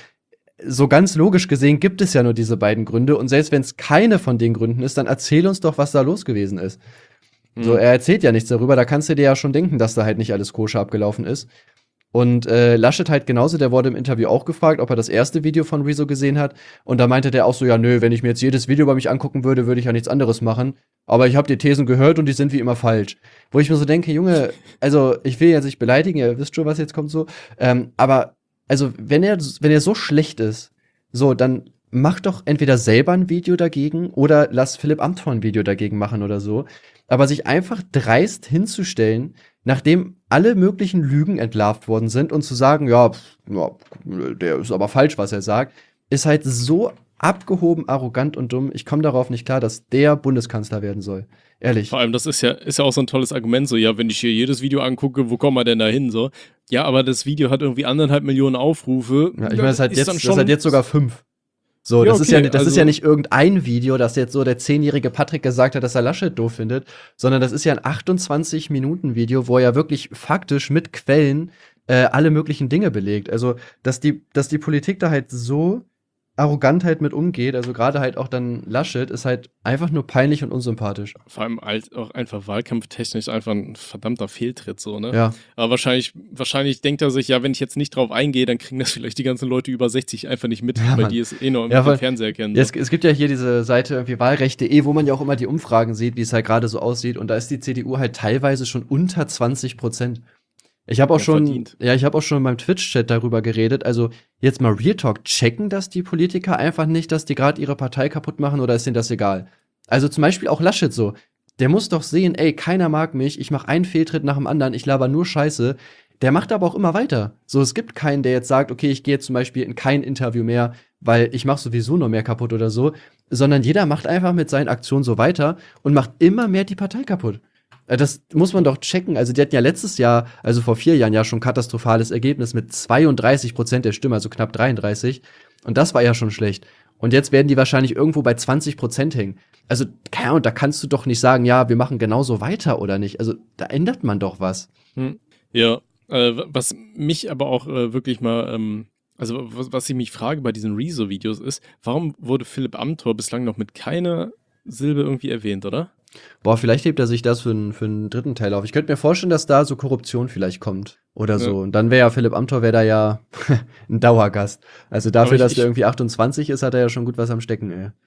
so ganz logisch gesehen gibt es ja nur diese beiden Gründe. Und selbst wenn es keine von den Gründen ist, dann erzähl uns doch, was da los gewesen ist. So, Mhm. er erzählt ja nichts darüber, da kannst du dir ja schon denken, dass da halt nicht alles koscher abgelaufen ist. Und äh, Laschet halt genauso, der wurde im Interview auch gefragt, ob er das erste Video von Rezo gesehen hat. Und da meinte der auch so, ja, nö, wenn ich mir jetzt jedes Video bei mich angucken würde, würde ich ja nichts anderes machen. Aber ich habe die Thesen gehört und die sind wie immer falsch. Wo ich mir so denke, Junge, also ich will jetzt nicht beleidigen, ihr wisst schon, was jetzt kommt so. Ähm, aber, also, wenn er, wenn er so schlecht ist, so, dann mach doch entweder selber ein Video dagegen oder lass Philipp Amthor ein Video dagegen machen oder so. Aber sich einfach dreist hinzustellen, nachdem alle möglichen Lügen entlarvt worden sind und zu sagen, ja, pf, ja, der ist aber falsch, was er sagt, ist halt so abgehoben, arrogant und dumm. Ich komme darauf nicht klar, dass der Bundeskanzler werden soll. Ehrlich. Vor allem, das ist ja, ist ja auch so ein tolles Argument, so, ja, wenn ich hier jedes Video angucke, wo kommen wir denn da hin, so? Ja, aber das Video hat irgendwie anderthalb Millionen Aufrufe. Ja, ich meine, das hat ist jetzt, dann das schon- hat jetzt sogar fünf. So, Ja, das ist ja, okay, das ist also- ja nicht irgendein Video, das jetzt so der zehnjährige Patrick gesagt hat, dass er Laschet doof findet, sondern das ist ja ein achtundzwanzig Minuten Video, wo er ja wirklich faktisch mit Quellen äh, alle möglichen Dinge belegt. Also, dass die, dass die Politik da halt so arrogant halt mit umgeht, also gerade halt auch dann Laschet, ist halt einfach nur peinlich und unsympathisch. Vor allem halt auch einfach wahlkampftechnisch einfach ein verdammter Fehltritt, so, ne? Ja. Aber wahrscheinlich, wahrscheinlich denkt er sich, ja, wenn ich jetzt nicht drauf eingehe, dann kriegen das vielleicht die ganzen Leute über sechzig einfach nicht mit, Ja, weil Mann. die es eh nur im Ja, weil- Fernseher kennen. Ja, So. es, es gibt ja hier diese Seite irgendwie wahlrecht punkt de, wo man ja auch immer die Umfragen sieht, wie es halt gerade so aussieht. Und da ist die C D U halt teilweise schon unter zwanzig Prozent. Ich habe auch Ja, schon, verdient. ja, ich habe auch schon in meinem Twitch-Chat darüber geredet. Also jetzt mal Real Talk, checken das die Politiker einfach nicht, dass die gerade ihre Partei kaputt machen oder ist denen das egal? Also zum Beispiel auch Laschet so. Der muss doch sehen, ey, keiner mag mich, ich mache einen Fehltritt nach dem anderen, ich laber nur Scheiße. Der macht aber auch immer weiter. So, es gibt keinen, der jetzt sagt, okay, ich gehe jetzt zum Beispiel in kein Interview mehr, weil ich mache sowieso noch mehr kaputt oder so. Sondern jeder macht einfach mit seinen Aktionen so weiter und macht immer mehr die Partei kaputt. Äh, Das muss man doch checken. Also, die hatten ja letztes Jahr, also vor vier Jahren ja schon katastrophales Ergebnis mit zweiunddreißig Prozent der Stimmen, also knapp dreiunddreißig. Und das war ja schon schlecht. Und jetzt werden die wahrscheinlich irgendwo bei zwanzig Prozent hängen. Also, keine Ahnung, da kannst du doch nicht sagen, ja, wir machen genauso weiter oder nicht. Also, da ändert man doch was. Hm. Ja, äh, was mich aber auch äh, wirklich mal, ähm, also was, was ich mich frage bei diesen Rezo-Videos ist, warum wurde Philipp Amthor bislang noch mit keiner Silbe irgendwie erwähnt, oder? Boah, vielleicht hebt er sich das für einen für einen dritten Teil auf. Ich könnte mir vorstellen, dass da so Korruption vielleicht kommt oder Ja. so. Und dann wäre ja Philipp Amthor wäre da ja ein Dauergast. Also dafür, Aber ich- dass ich- der irgendwie achtundzwanzig ist, hat er ja schon gut was am Stecken, ey.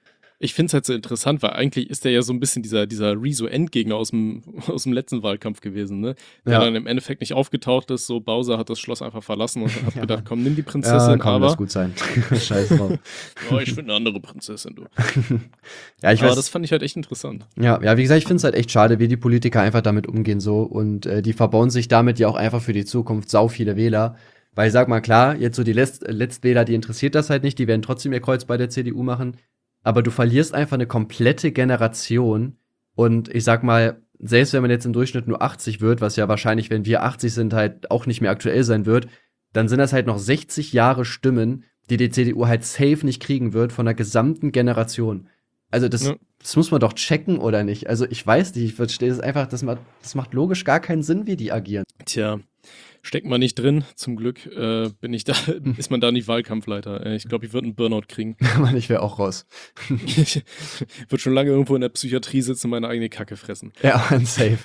Ich finde es halt so interessant, weil eigentlich ist der ja so ein bisschen dieser, dieser Rezo-Endgegner aus dem, aus dem letzten Wahlkampf gewesen, ne? Der Ja. dann im Endeffekt nicht aufgetaucht ist, so Bowser hat das Schloss einfach verlassen und hat Ja, gedacht, Mann. komm, nimm die Ja, Prinzessin, komm, aber lass gut sein. Scheiß drauf. oh, ich finde eine andere Prinzessin, du. Ja, ich aber weiß, das fand ich halt echt interessant. ja, ja, wie gesagt, ich finde es halt echt schade, wie die Politiker einfach damit umgehen so und äh, die verbauen sich damit ja auch einfach für die Zukunft sau viele Wähler. Weil ich sag mal, klar, jetzt so die Letzt Letztwähler, die interessiert das halt nicht, die werden trotzdem ihr Kreuz bei der C D U machen. Aber du verlierst einfach eine komplette Generation und ich sag mal, selbst wenn man jetzt im Durchschnitt nur achtzig wird, was ja wahrscheinlich, wenn wir achtzig sind, halt auch nicht mehr aktuell sein wird, dann sind das halt noch sechzig Jahre Stimmen, die die C D U halt safe nicht kriegen wird von der gesamten Generation. Also das, Ja. das muss man doch checken, oder nicht? Also ich weiß nicht, ich verstehe das einfach, das macht, das macht logisch gar keinen Sinn, wie die agieren. Tja, steckt man nicht drin, zum Glück äh, bin ich da, ist man da nicht Wahlkampfleiter. Äh, Ich glaube, ich würde einen Burnout kriegen. Mann, ich wäre auch raus. Ich würde schon lange irgendwo in der Psychiatrie sitzen und meine eigene Kacke fressen. Ja, Mann, safe.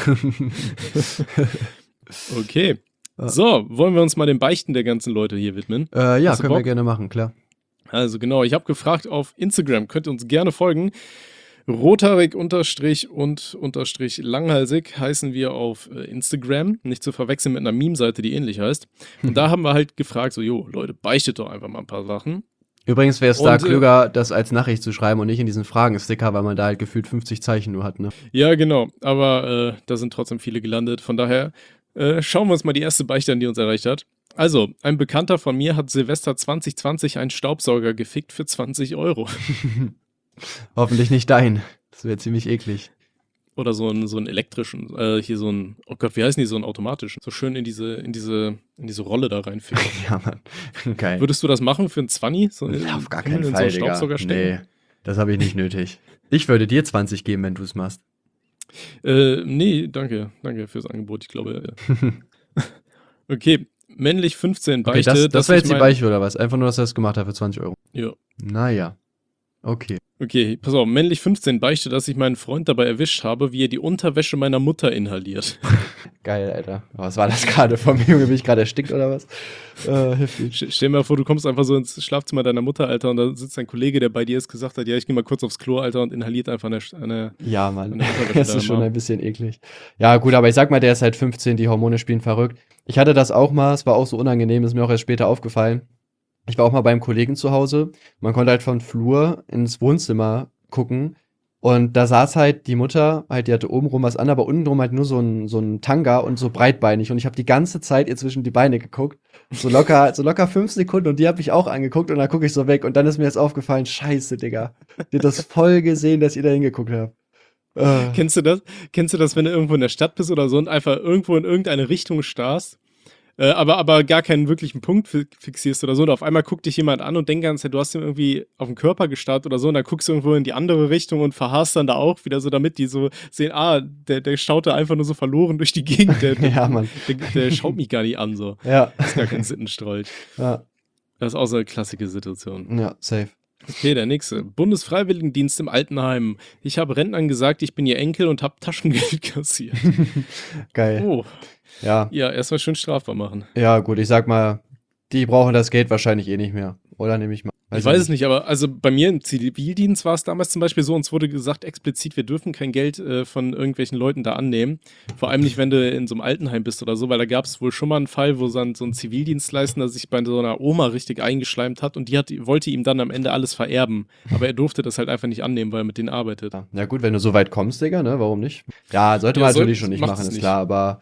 Okay. Ja. So, wollen wir uns mal den Beichten der ganzen Leute hier widmen? äh, ja, Hast du können wir Bock? gerne machen, klar. Also genau, ich habe gefragt auf Instagram, könnt ihr uns gerne folgen. Rothaarig unterstrich und unterstrich langhalsig heißen wir auf äh, Instagram, nicht zu verwechseln mit einer Meme-Seite, die ähnlich heißt. Und da haben wir halt gefragt, so, jo, Leute, beichtet doch einfach mal ein paar Sachen. Übrigens wäre es da Und, äh, klüger, das als Nachricht zu schreiben und nicht in diesen Fragensticker, weil man da halt gefühlt fünfzig Zeichen nur hat, ne? Ja, genau, aber äh, da sind trotzdem viele gelandet. Von daher äh, schauen wir uns mal die erste Beichte an, die uns erreicht hat. Also, ein Bekannter von mir hat Silvester zwanzig zwanzig einen Staubsauger gefickt für zwanzig Euro. Hoffentlich nicht dein. Das wäre ziemlich eklig. Oder so einen, so einen elektrischen, äh, hier so einen, oh Gott, wie heißen die, so einen automatischen. So schön in diese, in diese, in diese Rolle da reinficken. Ja, Mann. Geil. Würdest du das machen für einen Zwanni? So in- Ja, auf gar in keinen so einen Fall, Digga. Staubsauger stecken? Nee, das habe ich nicht nötig. Ich würde dir zwanzig geben, wenn du es machst. Äh, nee, danke. Danke fürs Angebot. Ich glaube, ja. Okay, männlich fünfzehn Okay, Beichte. das, das dass war ich jetzt die mein- Beichte oder was? Einfach nur, dass er es gemacht hat für zwanzig Euro. Ja. Naja. Okay. Okay, pass auf, männlich fünfzehn Beichte, dass ich meinen Freund dabei erwischt habe, wie er die Unterwäsche meiner Mutter inhaliert. Geil, Alter. Was war das gerade vom Junge? Bin ich gerade erstickt oder was? Äh, heftig. St- Stell dir mal vor, du kommst einfach so ins Schlafzimmer deiner Mutter, Alter, und da sitzt ein Kollege, der bei dir ist, gesagt hat, ja, ich geh mal kurz aufs Klo, Alter, und inhaliert einfach eine, eine Ja, Mann. eine Unterwäsche Das deiner ist schon Mom. ein bisschen eklig. Ja, gut, aber ich sag mal, der ist halt fünfzehn, die Hormone spielen verrückt. Ich hatte das auch mal, es war auch so unangenehm, ist mir auch erst später aufgefallen. Ich war auch mal beim Kollegen zu Hause. Man konnte halt vom Flur ins Wohnzimmer gucken. Und da saß halt die Mutter, halt, die hatte oben rum was an, aber unten drum halt nur so ein, so ein Tanga und so breitbeinig. Und ich habe die ganze Zeit ihr zwischen die Beine geguckt. So locker, so locker fünf Sekunden und die hat mich auch angeguckt und dann gucke ich so weg. Und dann ist mir jetzt aufgefallen, scheiße, Digga. Die hat das voll gesehen, dass ihr da hingeguckt habt. Äh. Kennst du das? Kennst du das, wenn du irgendwo in der Stadt bist oder so und einfach irgendwo in irgendeine Richtung starrst, äh, aber, aber gar keinen wirklichen Punkt fi- fixierst oder so und auf einmal guckt dich jemand an und denkt ganz, du hast ihm irgendwie auf den Körper gestarrt oder so und dann guckst du irgendwo in die andere Richtung und verharrst dann da auch wieder so, damit die so sehen, ah, der, der schaut da einfach nur so verloren durch die Gegend, der, der, Ja, Mann. der, der schaut mich gar nicht an, so. Ja. Das ist gar kein Sittenstrolch. Ja, Das ist auch so eine klassische Situation. ja, safe. Okay, der nächste. Bundesfreiwilligendienst im Altenheim. Ich habe Rentnern gesagt, ich bin ihr Enkel und habe Taschengeld kassiert. Geil. Oh, Ja. ja, erstmal schön strafbar machen. Ja, gut, ich sag mal, die brauchen das Geld wahrscheinlich eh nicht mehr. Oder nehme ich mal. Ich weiß es nicht, aber also bei mir im Zivildienst war es damals zum Beispiel so, uns wurde gesagt explizit, wir dürfen kein Geld äh, von irgendwelchen Leuten da annehmen. Vor allem nicht, wenn du in so einem Altenheim bist oder so, weil da gab es wohl schon mal einen Fall, wo dann so ein Zivildienstleistender sich bei so einer Oma richtig eingeschleimt hat und die hat, wollte ihm dann am Ende alles vererben. Aber er durfte das halt einfach nicht annehmen, weil er mit denen arbeitet. Ja. Ja gut, wenn du so weit kommst, Digga, ne, warum nicht? Ja, sollte Ja, man soll- natürlich schon nicht macht machen, es ist nicht. klar, aber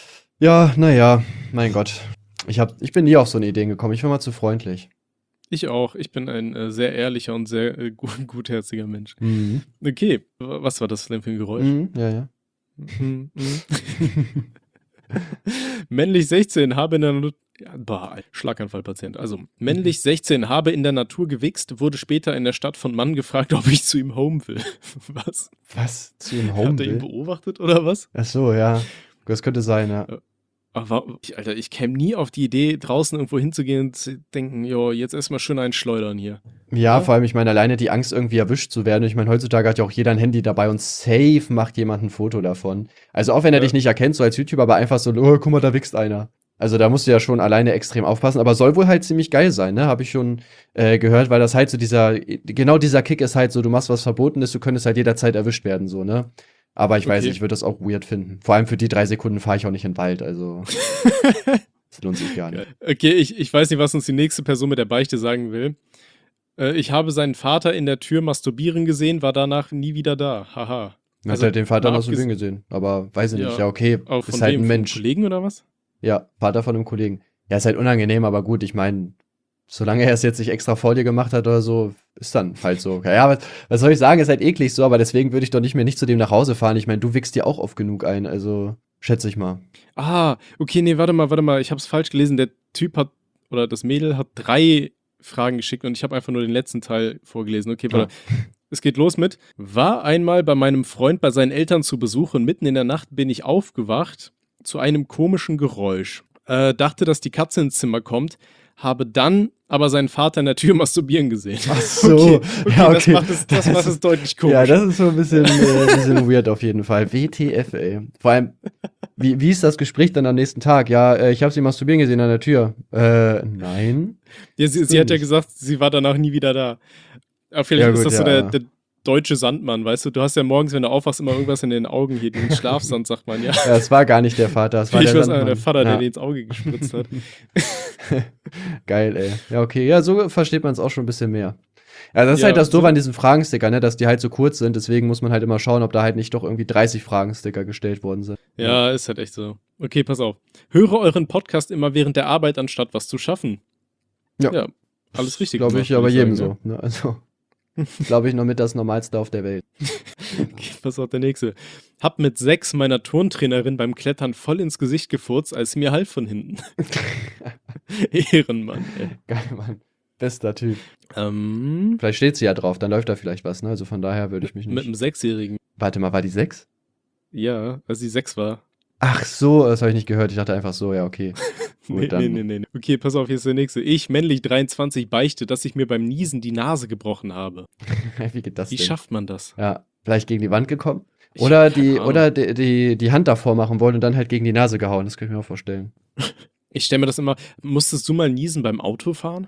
ja, naja, mein Gott. Ich, hab, ich bin nie auf so eine Idee gekommen, ich war mal zu freundlich. Ich auch. Ich bin ein äh, sehr ehrlicher und sehr äh, gut, gutherziger Mensch. Mhm. Okay, w- was war das denn für ein Geräusch? Mhm, ja, ja. Mhm, mhm. Männlich sechzehn habe in der Natur. Ja, bah, Schlaganfallpatient. Also, männlich sechzehn habe in der Natur gewichst, wurde später in der Stadt von Mann gefragt, ob ich zu ihm home will. Was? Was? Zu ihm Home Hat er ihn will? beobachtet oder was? Ach so, ja. Das könnte sein, ja. Aber, ich, Alter, ich käme nie auf die Idee, draußen irgendwo hinzugehen und zu denken, jo, jetzt erstmal schön einen schleudern hier. Ja, Ja. vor allem, ich meine, alleine die Angst, irgendwie erwischt zu werden. Ich meine, heutzutage hat ja auch jeder ein Handy dabei und safe macht jemand ein Foto davon. Also auch wenn er Ja. dich nicht erkennt, so als YouTuber, aber einfach so, oh, guck mal, da wächst einer. Also da musst du ja schon alleine extrem aufpassen, aber soll wohl halt ziemlich geil sein, ne? Habe ich schon äh, gehört, weil das halt so dieser, genau dieser Kick ist halt so, du machst was Verbotenes, du könntest halt jederzeit erwischt werden, so, ne? Aber ich weiß Okay. nicht, ich würde das auch weird finden. Vor allem für die drei Sekunden fahre ich auch nicht in den Wald, also das lohnt sich gar nicht. Okay, ich, ich weiß nicht, was uns die nächste Person mit der Beichte sagen will. Äh, ich habe seinen Vater in der Tür masturbieren gesehen, war danach nie wieder da. Haha. Man Also, hat halt den Vater mal noch so abges- gesehen, aber weiß ich nicht. Ja, Ja, okay, Auch von ist halt wem? ein Von einem Mensch. Kollegen oder was? Ja, Vater von einem Kollegen. Ja, ist halt unangenehm, aber gut, ich meine, solange er es jetzt nicht extra vor dir gemacht hat oder so, ist dann halt so. Ja, was, was soll ich sagen, ist halt eklig so, aber deswegen würde ich doch nicht mehr nicht zu dem nach Hause fahren. Ich meine, du wickst dir auch oft genug ein, also schätze ich mal. Ah, okay, nee, warte mal, warte mal. Ich habe es falsch gelesen. Der Typ hat, oder das Mädel hat drei Fragen geschickt und ich habe einfach nur den letzten Teil vorgelesen. Okay, warte. Es geht los mit: War einmal bei meinem Freund bei seinen Eltern zu Besuch und mitten in der Nacht bin ich aufgewacht zu einem komischen Geräusch. Äh, dachte, dass die Katze ins Zimmer kommt, habe dann aber seinen Vater in der Tür masturbieren gesehen. Ach so, Okay, okay, ja, das okay. macht es, das Das macht es ist- deutlich komisch. Ja, das ist so ein bisschen, äh, ein bisschen weird auf jeden Fall. W T F, ey. Vor allem, wie, wie ist das Gespräch dann am nächsten Tag? Ja, äh, ich habe sie masturbieren gesehen an der Tür. Äh, nein. Ja, sie, sie hat ja Stimmt. gesagt, sie war danach nie wieder da. Aber vielleicht Ja, ist gut, das so ja. der, der deutsche Sandmann, weißt du? Du hast ja morgens, wenn du aufwachst, immer irgendwas in den Augen hier, den Schlafsand, sagt man ja. Ja, es war gar nicht der Vater, es war Ich der weiß nicht, der Sandmann. Vater, der Ja. dir ins Auge gespritzt hat. Geil, ey. Ja, okay. Ja, so versteht man es auch schon ein bisschen mehr. Ja, das ist Ja, halt das Doofe so- an diesen Fragensticker, ne, dass die halt so kurz sind. Deswegen muss man halt immer schauen, ob da halt nicht doch irgendwie dreißig Fragensticker gestellt worden sind. Ja, ist halt echt so. Okay, pass auf. Höre euren Podcast immer während der Arbeit, anstatt was zu schaffen. Ja. Ja, alles richtig Glaube gemacht, ich aber würd jedem sagen, so. Ne? Also, glaube ich, noch mit das Normalste auf der Welt. Okay, pass auf, der nächste. Hab mit sechs meiner Turntrainerin beim Klettern voll ins Gesicht gefurzt, als sie mir half von hinten. Ehrenmann, ey. Geil, Mann. Bester Typ. Ähm, Vielleicht steht sie ja drauf, dann läuft da vielleicht was, ne? Also von daher würde ich mich mit nicht. einem Sechsjährigen. Warte mal, war die sechs? Ja, als sie sechs war. Ach so, das habe ich nicht gehört. Ich dachte einfach so, ja, okay. Gut, Nee, dann. nee, nee, nee, nee. Okay, pass auf, hier ist der nächste. Ich, männlich dreiundzwanzig, beichte, dass ich mir beim Niesen die Nase gebrochen habe. Wie geht das Wie denn? schafft man das? Ja, vielleicht gegen die Wand gekommen? Ich Oder, hab keine die, Ahnung. oder die, die, die Hand davor machen wollen und dann halt gegen die Nase gehauen. Das kann ich mir auch vorstellen. Ich stelle mir das immer. Musstest du mal niesen beim Autofahren?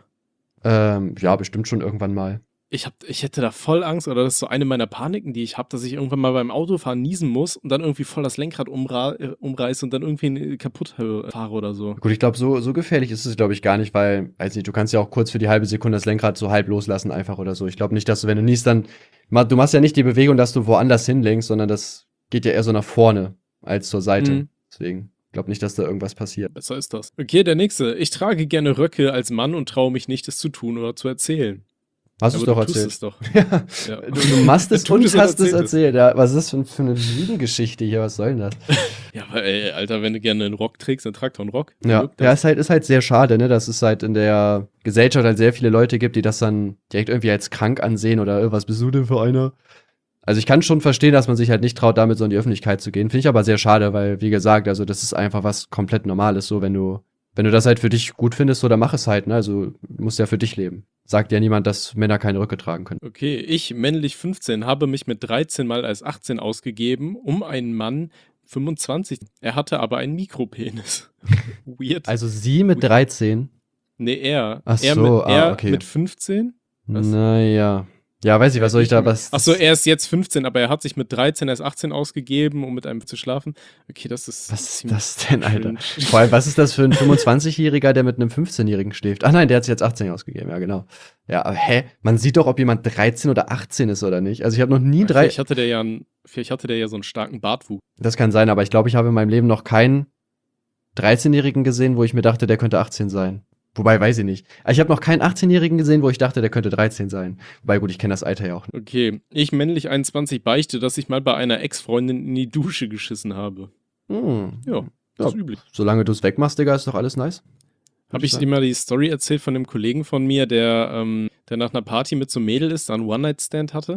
Ähm, ja, bestimmt schon irgendwann mal. Ich, hab, ich hätte da voll Angst, oder das ist so eine meiner Paniken, die ich habe, dass ich irgendwann mal beim Autofahren niesen muss und dann irgendwie voll das Lenkrad umra äh, umreiße und dann irgendwie kaputt äh, fahre oder so. Gut, ich glaube, so, so gefährlich ist es, glaube ich, gar nicht, weil, weiß nicht, du kannst ja auch kurz für die halbe Sekunde das Lenkrad so halb loslassen, einfach oder so. Ich glaube nicht, dass du, wenn du niest, dann, ma- du machst ja nicht die Bewegung, dass du woanders hinlenkst, sondern das geht ja eher so nach vorne als zur Seite. Mhm. Deswegen, ich glaube nicht, dass da irgendwas passiert. Besser ist das. Okay, der nächste. Ich trage gerne Röcke als Mann und traue mich nicht, es zu tun oder zu erzählen. Hast du es Aber doch du tust erzählt. es doch. Ja. Ja. Du, du machst es Tu und es und hast es erzähl es. erzählt. Ja, was ist das für, für eine Lügengeschichte hier? Was soll denn das? Ja, aber ey, Alter, wenn du gerne einen Rock trägst, dann trag doch einen Rock. Dann Ja, wirkt ja, das. ist halt, ist halt sehr schade, ne, dass es halt in der Gesellschaft halt sehr viele Leute gibt, die das dann direkt irgendwie als krank ansehen oder "Äh, was bist du denn für einer?" Also ich kann schon verstehen, dass man sich halt nicht traut, damit so in die Öffentlichkeit zu gehen. Finde ich aber sehr schade, weil, wie gesagt, also das ist einfach was komplett Normales, so wenn du, wenn du das halt für dich gut findest, so dann mach es halt, ne, also du musst ja für dich leben. Sagt ja niemand, dass Männer keine Röcke tragen können. Okay, ich, männlich fünfzehn, habe mich mit dreizehn mal als achtzehn ausgegeben, um einen Mann fünfundzwanzig. Er hatte aber einen Mikropenis. Weird. Also sie mit dreizehn? nee, er. Ach er so, mit, ah, er okay. mit fünfzehn? Was? Naja. Ja, weiß ich, was soll ich da, was... Achso, er ist jetzt fünfzehn, aber er hat sich mit dreizehn als achtzehn ausgegeben, um mit einem zu schlafen. Okay, das ist. Was ist ziemlich das denn, Alter? cringe. Vor allem, was ist das für ein fünfundzwanzigjähriger, der mit einem fünfzehnjährigen schläft? Ach nein, der hat sich jetzt achtzehn ausgegeben, ja genau. Ja, aber hä? Man sieht doch, ob jemand dreizehn oder achtzehn ist oder nicht. Also ich habe noch nie drei... Vielleicht hatte der ja einen, vielleicht hatte der ja so einen starken Bartwuchs. Das kann sein, aber ich glaube, ich habe in meinem Leben noch keinen dreizehnjährigen gesehen, wo ich mir dachte, der könnte achtzehn sein. Wobei, weiß ich nicht. Ich habe noch keinen achtzehnjährigen gesehen, wo ich dachte, der könnte dreizehn sein. Wobei, gut, ich kenne das Alter ja auch nicht. Okay, ich männlich einundzwanzig beichte, dass ich mal bei einer Ex-Freundin in die Dusche geschissen habe. Hm. Ja, das ist üblich. Solange du es wegmachst, Digga, ist doch alles nice. Habe ich dir mal die Story erzählt von einem Kollegen von mir, der, ähm, der nach einer Party mit so einem Mädel ist, da einen One-Night-Stand hatte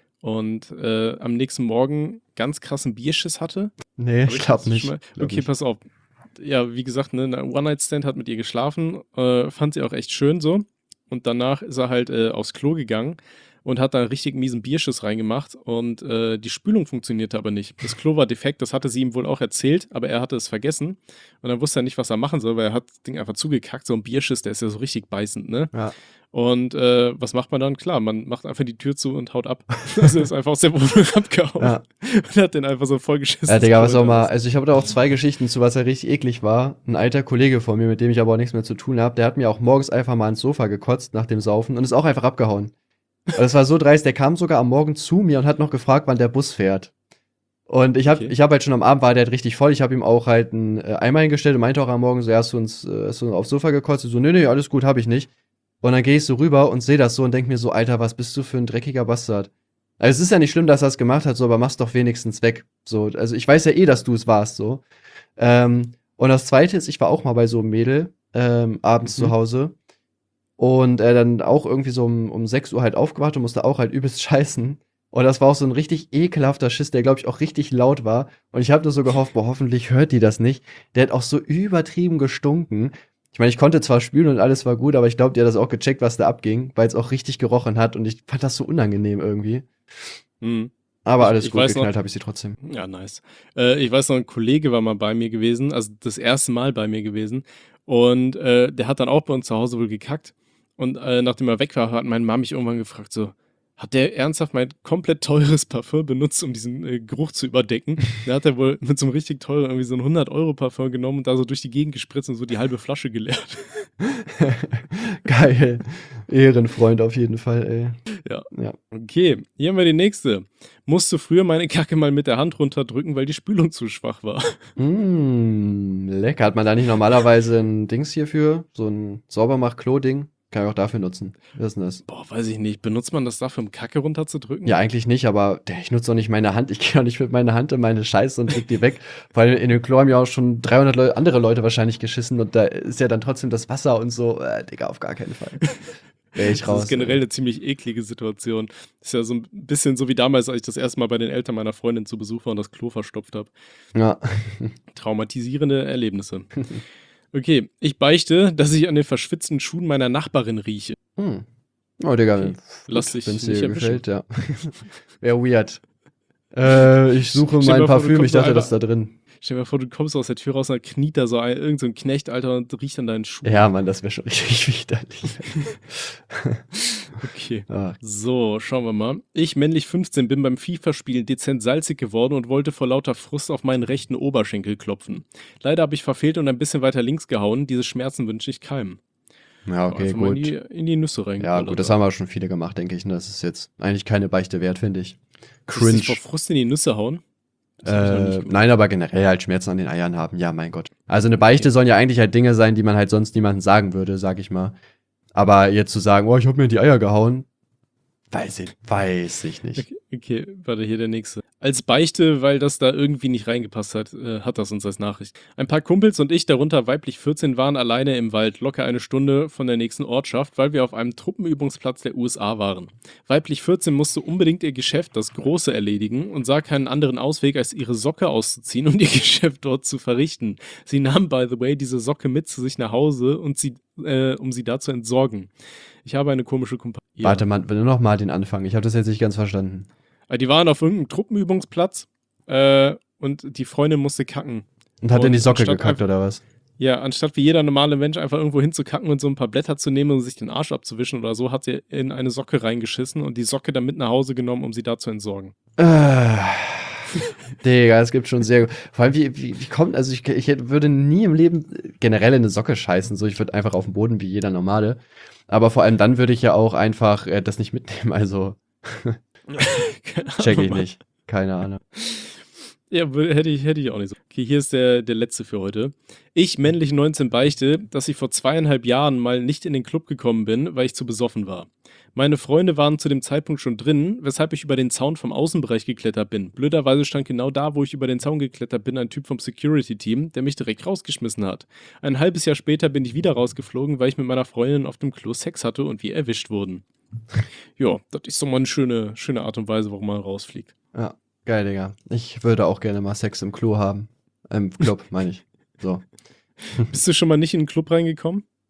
und äh, am nächsten Morgen ganz krassen Bierschiss hatte? Nee, Hab ich das glaube schon nicht. mal- Glaub okay, nicht. pass auf. Ja, wie gesagt, ne, ein One-Night-Stand hat mit ihr geschlafen, äh, fand sie auch echt schön so. Und danach ist er halt äh, aufs Klo gegangen und hat da einen richtig miesen Bierschiss reingemacht und äh, die Spülung funktionierte aber nicht. Das Klo war defekt, das hatte sie ihm wohl auch erzählt, aber er hatte es vergessen und dann wusste er nicht, was er machen soll, weil er hat das Ding einfach zugekackt. So ein Bierschiss, der ist ja so richtig beißend, ne? Ja. Und äh, was macht man dann? Klar, man macht einfach die Tür zu und haut ab. Also ist einfach aus der Wohnung abgehauen Ja. und hat den einfach so vollgeschissen. Ja, Digga, was auch mal, also ich habe da auch zwei Geschichten zu, was ja richtig eklig war. Ein alter Kollege von mir, mit dem ich aber auch nichts mehr zu tun habe, der hat mir auch morgens einfach mal ins Sofa gekotzt nach dem Saufen und ist auch einfach abgehauen. Und das war so dreist, der kam sogar am Morgen zu mir und hat noch gefragt, wann der Bus fährt. Und ich habe Okay. ich hab halt schon am Abend, war der halt richtig voll, ich habe ihm auch halt einen äh, Eimer hingestellt und meinte auch am Morgen so, ja, hast du uns äh, hast du aufs Sofa gekotzt? Ich so, nee, nee, alles gut, habe ich nicht. Und dann gehe ich so rüber und sehe das so und denke mir so, Alter, was bist du für ein dreckiger Bastard? Also es ist ja nicht schlimm, dass er es gemacht hat, so, aber mach's doch wenigstens weg. So, also ich weiß ja eh, dass du es warst, so. Ähm, und das Zweite ist, ich war auch mal bei so einem Mädel ähm, abends Mhm. zu Hause und äh, dann auch irgendwie so um, um sechs Uhr halt aufgewacht und musste auch halt übelst scheißen. Und das war auch so ein richtig ekelhafter Schiss, der, glaube ich, auch richtig laut war. Und ich habe nur so gehofft, boah, hoffentlich hört die das nicht. Der hat auch so übertrieben gestunken. Ich meine, ich konnte zwar spülen und alles war gut, aber ich glaube, die hat das auch gecheckt, was da abging, weil es auch richtig gerochen hat. Und ich fand das so unangenehm irgendwie. Mhm. Aber Ich- alles ich gut, weiß noch- geknallt habe ich sie trotzdem. Ja, nice. Äh, ich weiß noch, ein Kollege war mal bei mir gewesen, also das erste Mal bei mir gewesen. Und äh, der hat dann auch bei uns zu Hause wohl gekackt. Und äh, nachdem er weg war, hat meine Mama mich irgendwann gefragt, so, hat der ernsthaft mein komplett teures Parfüm benutzt, um diesen äh, Geruch zu überdecken? Da hat er wohl mit so einem richtig teuren, irgendwie so ein hundert-Euro-Parfüm genommen und da so durch die Gegend gespritzt und so die halbe Flasche geleert. Geil. Ehrenfreund auf jeden Fall, ey. Ja. Ja. Okay, hier haben wir die nächste. Musste früher meine Kacke mal mit der Hand runterdrücken, weil die Spülung zu schwach war. Mm, lecker. Hat man da nicht normalerweise ein Dings hierfür? So ein Saubermach-Klo-Ding? Kann ich auch dafür nutzen. Was ist denn das? Boah, weiß ich nicht. Benutzt man das dafür, um Kacke runterzudrücken? Ja, eigentlich nicht, aber der, ich nutze doch nicht meine Hand. Ich gehe auch nicht mit meiner Hand in meine Scheiße und drück die weg. Weil in dem Klo haben ja auch schon dreihundert Leu andere Leute wahrscheinlich geschissen und da ist ja dann trotzdem das Wasser und so. Äh, Digga, auf gar keinen Fall. Wäre ich Das raus. ist generell eine ziemlich eklige Situation. Das ist ja so ein bisschen so wie damals, als ich das erste Mal bei den Eltern meiner Freundin zu Besuch war und das Klo verstopft habe. ey. Ja. Traumatisierende Erlebnisse. Okay, ich beichte, dass ich an den verschwitzten Schuhen meiner Nachbarin rieche. Hm. Oh, Digga. Okay. Gut, Lass dich wenn's nicht dir erwischen. gefällt, ja. Wäre weird. Äh, ich suche Stell dir mein mal vor, du Parfüm, ich kommst so dachte, das einfach- ist da drin. Stell dir mal vor, du kommst aus der Tür raus und dann kniet da so ein, irgend so ein Knecht, Alter, und riecht an deinen Schuhen. Ja, Mann, das wäre schon richtig widerlich. Okay. Ah, So, schauen wir mal. Ich, männlich fünfzehn, bin beim FIFA-Spielen dezent salzig geworden und wollte vor lauter Frust auf meinen rechten Oberschenkel klopfen. Leider habe ich verfehlt und ein bisschen weiter links gehauen. Diese Schmerzen wünsche ich keinem. ja, okay, Einfach mal in gut. die, in die Nüsse rein. Ja, gut, das haben wir schon viele gemacht, denke ich. Ne? Das ist jetzt eigentlich keine Beichte wert, finde ich. Cringe. Vor Frust in die Nüsse hauen? Das hab ich noch nicht Äh, gemacht. nein, aber generell halt Schmerzen an den Eiern haben. Ja, mein Gott. Also eine Beichte sollen ja eigentlich halt Dinge sein, die man halt sonst niemandem sagen würde, sag ich mal. Aber jetzt zu sagen, oh, ich hab mir in die Eier gehauen, weiß ich, weiß ich nicht. Okay, okay, warte, hier der nächste. Als Beichte, weil das da irgendwie nicht reingepasst hat, äh, hat das uns als Nachricht. Ein paar Kumpels und ich, darunter weiblich vierzehn, waren alleine im Wald, locker eine Stunde von der nächsten Ortschaft, weil wir auf einem Truppenübungsplatz der U S A waren. Weiblich vierzehn musste unbedingt ihr Geschäft, das Große, erledigen und sah keinen anderen Ausweg, als ihre Socke auszuziehen und ihr Geschäft dort zu verrichten. Sie nahm, by the way, diese Socke mit zu sich nach Hause, und sie, äh, um sie da zu entsorgen. Ich habe eine komische Kompanie. Warte mal, nur noch mal den Anfang. Ich habe das jetzt nicht ganz verstanden. Äh, Die waren auf irgendeinem Truppenübungsplatz äh, und die Freundin musste kacken. Und hat Und in die Socke anstatt gekackt, einfach- oder was? Ja, anstatt wie jeder normale Mensch einfach irgendwo hinzukacken und so ein paar Blätter zu nehmen und sich den Arsch abzuwischen oder so, hat sie in eine Socke reingeschissen und die Socke dann mit nach Hause genommen, um sie da zu entsorgen. Äh, Digga, es gibt schon sehr. Vor allem, wie, wie, wie kommt. Also, ich, ich hätte- würde nie im Leben generell in eine Socke scheißen. So, ich würde einfach auf den Boden wie jeder Normale. Aber vor allem dann würde ich ja auch einfach äh, das nicht mitnehmen. Also, check ich nicht. Keine Ahnung. Ja, wür- hätte ich, hätte ich auch nicht so. Okay, hier ist der, der letzte für heute. Ich, männlich neunzehn, beichte, dass ich vor zweieinhalb Jahren mal nicht in den Club gekommen bin, weil ich zu besoffen war. Meine Freunde waren zu dem Zeitpunkt schon drin, weshalb ich über den Zaun vom Außenbereich geklettert bin. Blöderweise stand genau da, wo ich über den Zaun geklettert bin, ein Typ vom Security-Team, der mich direkt rausgeschmissen hat. Ein halbes Jahr später bin ich wieder rausgeflogen, weil ich mit meiner Freundin auf dem Klo Sex hatte und wir erwischt wurden. Ja, das ist doch mal eine schöne, schöne Art und Weise, warum man rausfliegt. Ja, geil, Digga. Ich würde auch gerne mal Sex im Klo haben. Im Club, meine ich. So. Bist du schon mal nicht in den Club reingekommen?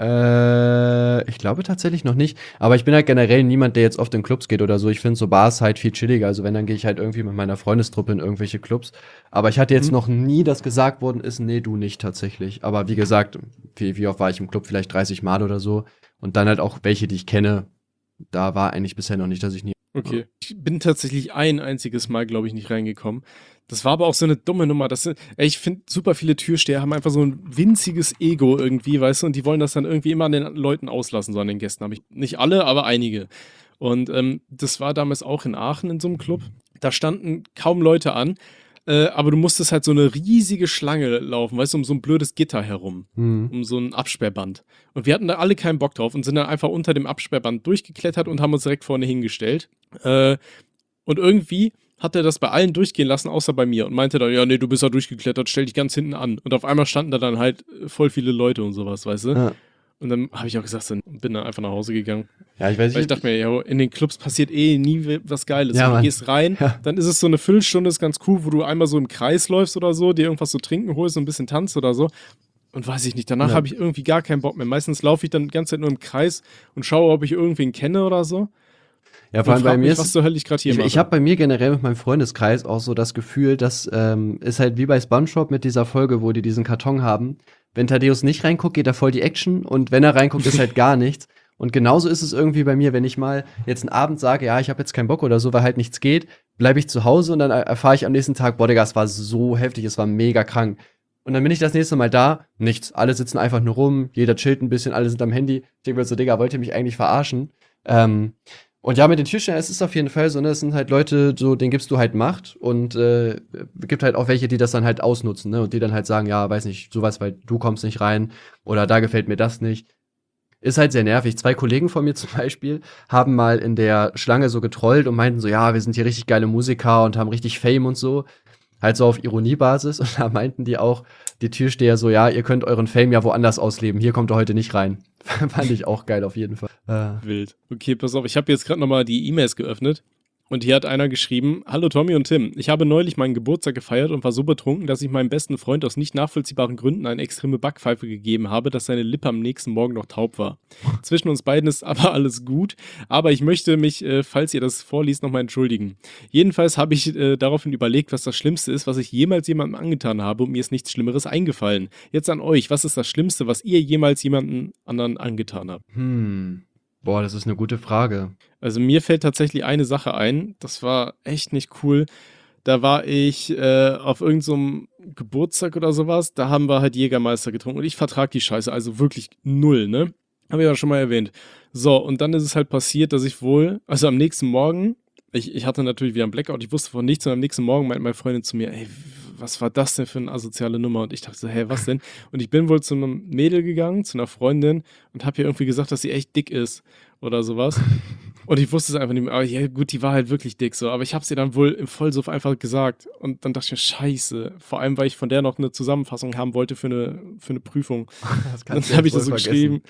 Äh, ich glaube tatsächlich noch nicht. Aber ich bin halt generell niemand, der jetzt oft in Clubs geht oder so. Ich finde so Bars halt viel chilliger. Also wenn, dann gehe ich halt irgendwie mit meiner Freundestruppe in irgendwelche Clubs. Aber ich hatte jetzt Mhm. noch nie, dass gesagt worden ist, nee, du nicht tatsächlich. Aber wie gesagt, wie, wie oft war ich im Club? Vielleicht dreißig Mal oder so. Und dann halt auch welche, die ich kenne. Da war eigentlich bisher noch nicht, dass ich nie. Okay. Ich bin tatsächlich ein einziges Mal, glaube ich, nicht reingekommen. Das war aber auch so eine dumme Nummer. Das sind, ey, ich finde, super viele Türsteher haben einfach so ein winziges Ego irgendwie, weißt du, und die wollen das dann irgendwie immer an den Leuten auslassen, so an den Gästen. Habe ich nicht alle, aber einige. Und ähm, das war damals auch in Aachen in so einem Club. Da standen kaum Leute an, äh, aber du musstest halt so eine riesige Schlange laufen, weißt du, um so ein blödes Gitter herum, Hm. um so ein Absperrband. Und wir hatten da alle keinen Bock drauf und sind dann einfach unter dem Absperrband durchgeklettert und haben uns direkt vorne hingestellt. Äh, und irgendwie hat er das bei allen durchgehen lassen, außer bei mir und meinte dann, ja, nee, du bist da durchgeklettert, stell dich ganz hinten an. Und auf einmal standen da dann halt äh, voll viele Leute und sowas, weißt du? Ja. Und dann habe ich auch gesagt, so, bin dann einfach nach Hause gegangen. Ja, ich weiß Weil ich nicht. dachte mir, ja, in den Clubs passiert eh nie we- was Geiles. Ja, Und du Mann. gehst rein, Ja. dann ist es so eine Viertelstunde, ist ganz cool, wo du einmal so im Kreis läufst oder so, dir irgendwas zu trinken holst, so ein bisschen tanzt oder so. Und weiß ich nicht, danach Ja. habe ich irgendwie gar keinen Bock mehr. Meistens laufe ich dann die ganze Zeit nur im Kreis und schaue, ob ich irgendwen kenne oder so. Ja, vor Und allem bei frag mir mich, ist was zur Hölle ich gerade hier Ich, mache. ich habe bei mir generell mit meinem Freundeskreis auch so das Gefühl, dass ähm, ist halt wie bei SpongeBob mit dieser Folge, wo die diesen Karton haben. Wenn Thaddeus nicht reinguckt, geht da voll die Action und wenn er reinguckt, ist halt gar nichts. Und genauso ist es irgendwie bei mir, wenn ich mal jetzt einen Abend sage, ja, ich habe jetzt keinen Bock oder so, weil halt nichts geht, bleibe ich zu Hause und dann er- erfahre ich am nächsten Tag, boah, Digga, es war so heftig, es war mega krank. Und dann bin ich das nächste Mal da, nichts. Alle sitzen einfach nur rum, jeder chillt ein bisschen, alle sind am Handy. Ich denke mir so, Digga, wollt ihr mich eigentlich verarschen? Ähm, und ja, mit den Türstehern, es ist auf jeden Fall so, ne, es sind halt Leute, so, denen gibst du halt Macht und äh, gibt halt auch welche, die das dann halt ausnutzen, ne, und die dann halt sagen, ja, weiß nicht, sowas, weil du kommst nicht rein oder da gefällt mir das nicht. Ist halt sehr nervig. Zwei Kollegen von mir zum Beispiel haben mal in der Schlange so getrollt und meinten so, ja, wir sind hier richtig geile Musiker und haben richtig Fame und so. Halt so auf Ironiebasis. Und da meinten die auch, die Türsteher so, ja, ihr könnt euren Fame ja woanders ausleben. Hier kommt ihr heute nicht rein. Fand ich auch geil auf jeden Fall. Äh, Wild. Okay, pass auf, ich habe jetzt gerade nochmal die E-Mails geöffnet und hier hat einer geschrieben, hallo Tommy und Tim, ich habe neulich meinen Geburtstag gefeiert und war so betrunken, dass ich meinem besten Freund aus nicht nachvollziehbaren Gründen eine extreme Backpfeife gegeben habe, dass seine Lippe am nächsten Morgen noch taub war. Zwischen uns beiden ist aber alles gut, aber ich möchte mich, äh, falls ihr das vorliest, nochmal entschuldigen. Jedenfalls habe ich äh, daraufhin überlegt, was das Schlimmste ist, was ich jemals jemandem angetan habe und mir ist nichts Schlimmeres eingefallen. Jetzt an euch, was ist das Schlimmste, was ihr jemals jemandem anderen angetan habt? hm. Boah, das ist eine gute Frage. Also mir fällt tatsächlich eine Sache ein, das war echt nicht cool. Da war ich äh, auf irgendeinem Geburtstag oder sowas, da haben wir halt Jägermeister getrunken und ich vertrag die Scheiße, also wirklich null, ne? Habe ich ja schon mal erwähnt. So, und dann ist es halt passiert, dass ich wohl, also am nächsten Morgen, ich, ich hatte natürlich wieder einen Blackout, ich wusste von nichts und am nächsten Morgen meinte meine Freundin zu mir, ey, was war das denn für eine asoziale Nummer? Und ich dachte so, hä, was denn? Und ich bin wohl zu einem Mädel gegangen, zu einer Freundin und habe ihr irgendwie gesagt, dass sie echt dick ist oder sowas. Und ich wusste es einfach nicht mehr. Aber ja, gut, die war halt wirklich dick so. Aber ich habe sie dann wohl im Vollsuff einfach gesagt. Und dann dachte ich mir, scheiße. Vor allem, weil ich von der noch eine Zusammenfassung haben wollte für eine, für eine Prüfung. Das Dann habe ich das so geschrieben.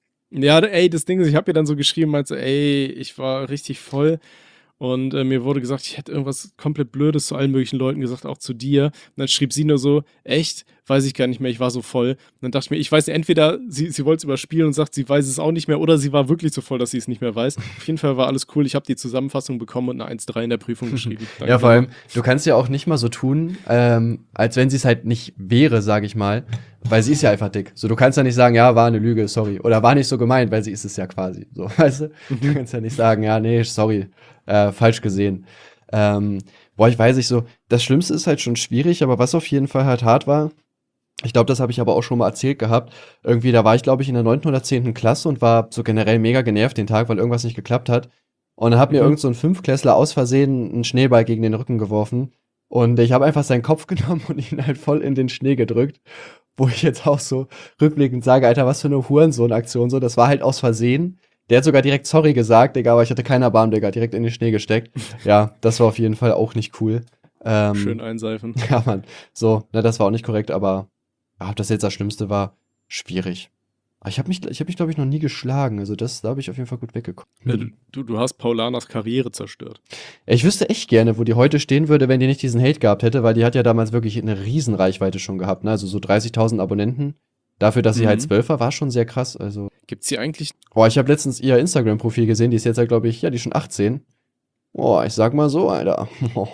Ja, ey, das Ding ist, ich habe ihr dann so geschrieben, meinte so, ey, ich war richtig voll. Und äh, mir wurde gesagt, ich hätte irgendwas komplett Blödes zu allen möglichen Leuten gesagt, auch zu dir. Und dann schrieb sie nur so, echt? Weiß ich gar nicht mehr, ich war so voll. Und dann dachte ich mir, ich weiß nicht, entweder sie, sie wollte es überspielen und sagt, sie weiß es auch nicht mehr, oder sie war wirklich so voll, dass sie es nicht mehr weiß. Auf jeden Fall war alles cool. Ich habe die Zusammenfassung bekommen und eine eins drei in der Prüfung geschrieben. Danke. Ja, vor allem, du kannst ja auch nicht mal so tun, ähm, als wenn sie es halt nicht wäre, sag ich mal. Weil sie ist ja einfach dick. So, du kannst ja nicht sagen, ja, war eine Lüge, sorry. Oder war nicht so gemeint, weil sie ist es ja quasi. So, weißt du? Du kannst ja nicht sagen, ja, nee, sorry, äh, falsch gesehen. Ähm, boah, ich weiß nicht so. Das Schlimmste ist halt schon schwierig, aber was auf jeden Fall halt hart war, ich glaube, das habe ich aber auch schon mal erzählt gehabt. Irgendwie, da war ich, glaube ich, in der neunten oder zehnten Klasse und war so generell mega genervt den Tag, weil irgendwas nicht geklappt hat. Und dann hat mir Mhm. irgend so ein Fünftklässler aus Versehen einen Schneeball gegen den Rücken geworfen. Und ich habe einfach seinen Kopf genommen und ihn halt voll in den Schnee gedrückt. Wo ich jetzt auch so rückblickend sage, Alter, was für eine Hurensohn-Aktion. So, das war halt aus Versehen. Der hat sogar direkt sorry gesagt, Digga, aber ich hatte keine Erbarmen, Digga, direkt in den Schnee gesteckt. Ja, das war auf jeden Fall auch nicht cool. Ähm, Schön einseifen. Ja, Mann. So, ne, das war auch nicht korrekt, aber ja, ob das jetzt das Schlimmste war, schwierig. Aber ich habe mich, ich hab mich, glaube ich, noch nie geschlagen. Also das, da habe ich auf jeden Fall gut weggekommen. Ja, du, du, du hast Paulanas Karriere zerstört. Ich wüsste echt gerne, wo die heute stehen würde, wenn die nicht diesen Hate gehabt hätte, weil die hat ja damals wirklich eine Riesenreichweite schon gehabt, ne? Also so dreißigtausend Abonnenten. Dafür, dass sie Mhm. halt zwölf war, war schon sehr krass. Also, Gibt's hier eigentlich, oh, ich habe letztens ihr Instagram-Profil gesehen, die ist jetzt ja, glaube ich, ja, die ist schon achtzehn. Oh, ich sag mal so, Alter.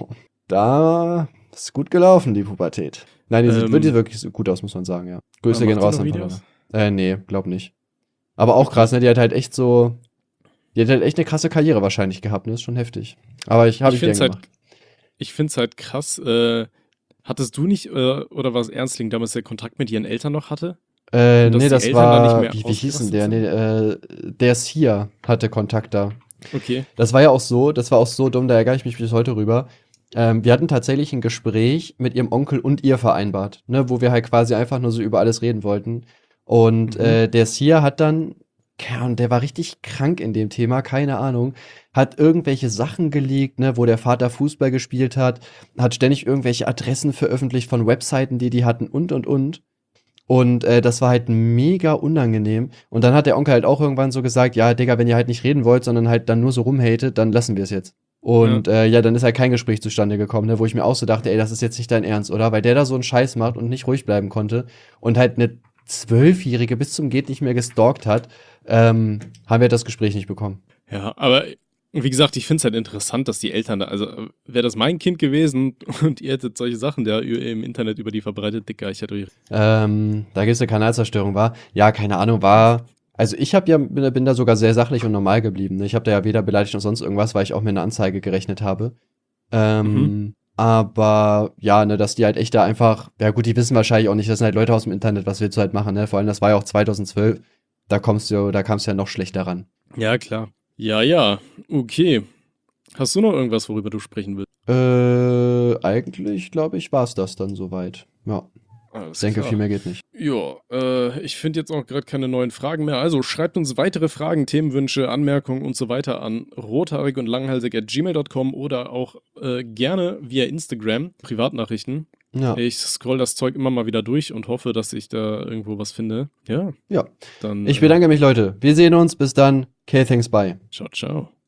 Da ist gut gelaufen, die Pubertät. Nein, die sieht Ähm, wirklich, wirklich so gut aus, muss man sagen, ja. Grüße äh, gehen macht die raus noch an Videos? Pamela. Äh, nee, glaub nicht. Aber auch Okay. krass, ne? Die hat halt echt so, die hat halt echt eine krasse Karriere wahrscheinlich gehabt, ne? Ist schon heftig. Aber ich habe Ich ich gern find's halt, gemacht. ich find's halt krass. Äh, hattest du nicht, äh, oder war es Ernstling damals, der Kontakt mit ihren Eltern noch hatte? Äh, Und dass nee, die das Eltern da nicht war, mehr wie, wie hieß denn ausgerastet der? sind? Nee, äh, der ist hier, hatte Kontakt da. Okay. Das war ja auch so, das war auch so dumm, da ärgere ich mich bis heute rüber. Ähm, wir hatten tatsächlich ein Gespräch mit ihrem Onkel und ihr vereinbart, ne, wo wir halt quasi einfach nur so über alles reden wollten. Und Mhm. äh, der Sia hat dann, keine Ahnung, der war richtig krank in dem Thema, keine Ahnung, hat irgendwelche Sachen geleakt, ne, wo der Vater Fußball gespielt hat, hat ständig irgendwelche Adressen veröffentlicht von Webseiten, die die hatten und und und. Und äh, das war halt mega unangenehm. Und dann hat der Onkel halt auch irgendwann so gesagt, ja, Digga, wenn ihr halt nicht reden wollt, sondern halt dann nur so rumhatet, dann lassen wir es jetzt. Und äh, ja, dann ist halt kein Gespräch zustande gekommen, ne, wo ich mir auch so dachte, ey, das ist jetzt nicht dein Ernst, oder? Weil der da so einen Scheiß macht und nicht ruhig bleiben konnte und halt eine Zwölfjährige bis zum Geht nicht mehr gestalkt hat, ähm, haben wir das Gespräch nicht bekommen. Ja, aber wie gesagt, ich finde es halt interessant, dass die Eltern da, also wäre das mein Kind gewesen und ihr hättet solche Sachen da ü- im Internet über die verbreitet, Dicker, ich hätte euch. Ähm, da gibt es eine Kanalzerstörung, war. Ja, keine Ahnung, war. Also ich habe ja, bin, bin da sogar sehr sachlich und normal geblieben. Ne? Ich habe da ja weder beleidigt noch sonst irgendwas, weil ich auch mit einer Anzeige gerechnet habe. Ähm, Mhm. aber ja, ne, dass die halt echt da einfach, ja gut, die wissen wahrscheinlich auch nicht, das sind halt Leute aus dem Internet, was willst du halt machen, ne? Vor allem, das war ja auch zweitausendzwölf, da kommst du, da kamst du ja noch schlechter ran. Ja, klar. Ja, ja, okay. Hast du noch irgendwas, worüber du sprechen willst? Äh, eigentlich, glaube ich, war es das dann soweit. Ja, ich Alles denke, klar. viel mehr geht nicht. Ja, äh, ich finde jetzt auch gerade keine neuen Fragen mehr. Also schreibt uns weitere Fragen, Themenwünsche, Anmerkungen und so weiter an rothaarig und langhalsig at gmail Punkt com oder auch äh, gerne via Instagram, Privatnachrichten. Ja, Ich scroll das Zeug immer mal wieder durch und hoffe, dass ich da irgendwo was finde. Ja, ja. dann Ich äh, bedanke mich, Leute. Wir sehen uns. Bis dann. Okay, thanks, bye. ciao, ciao.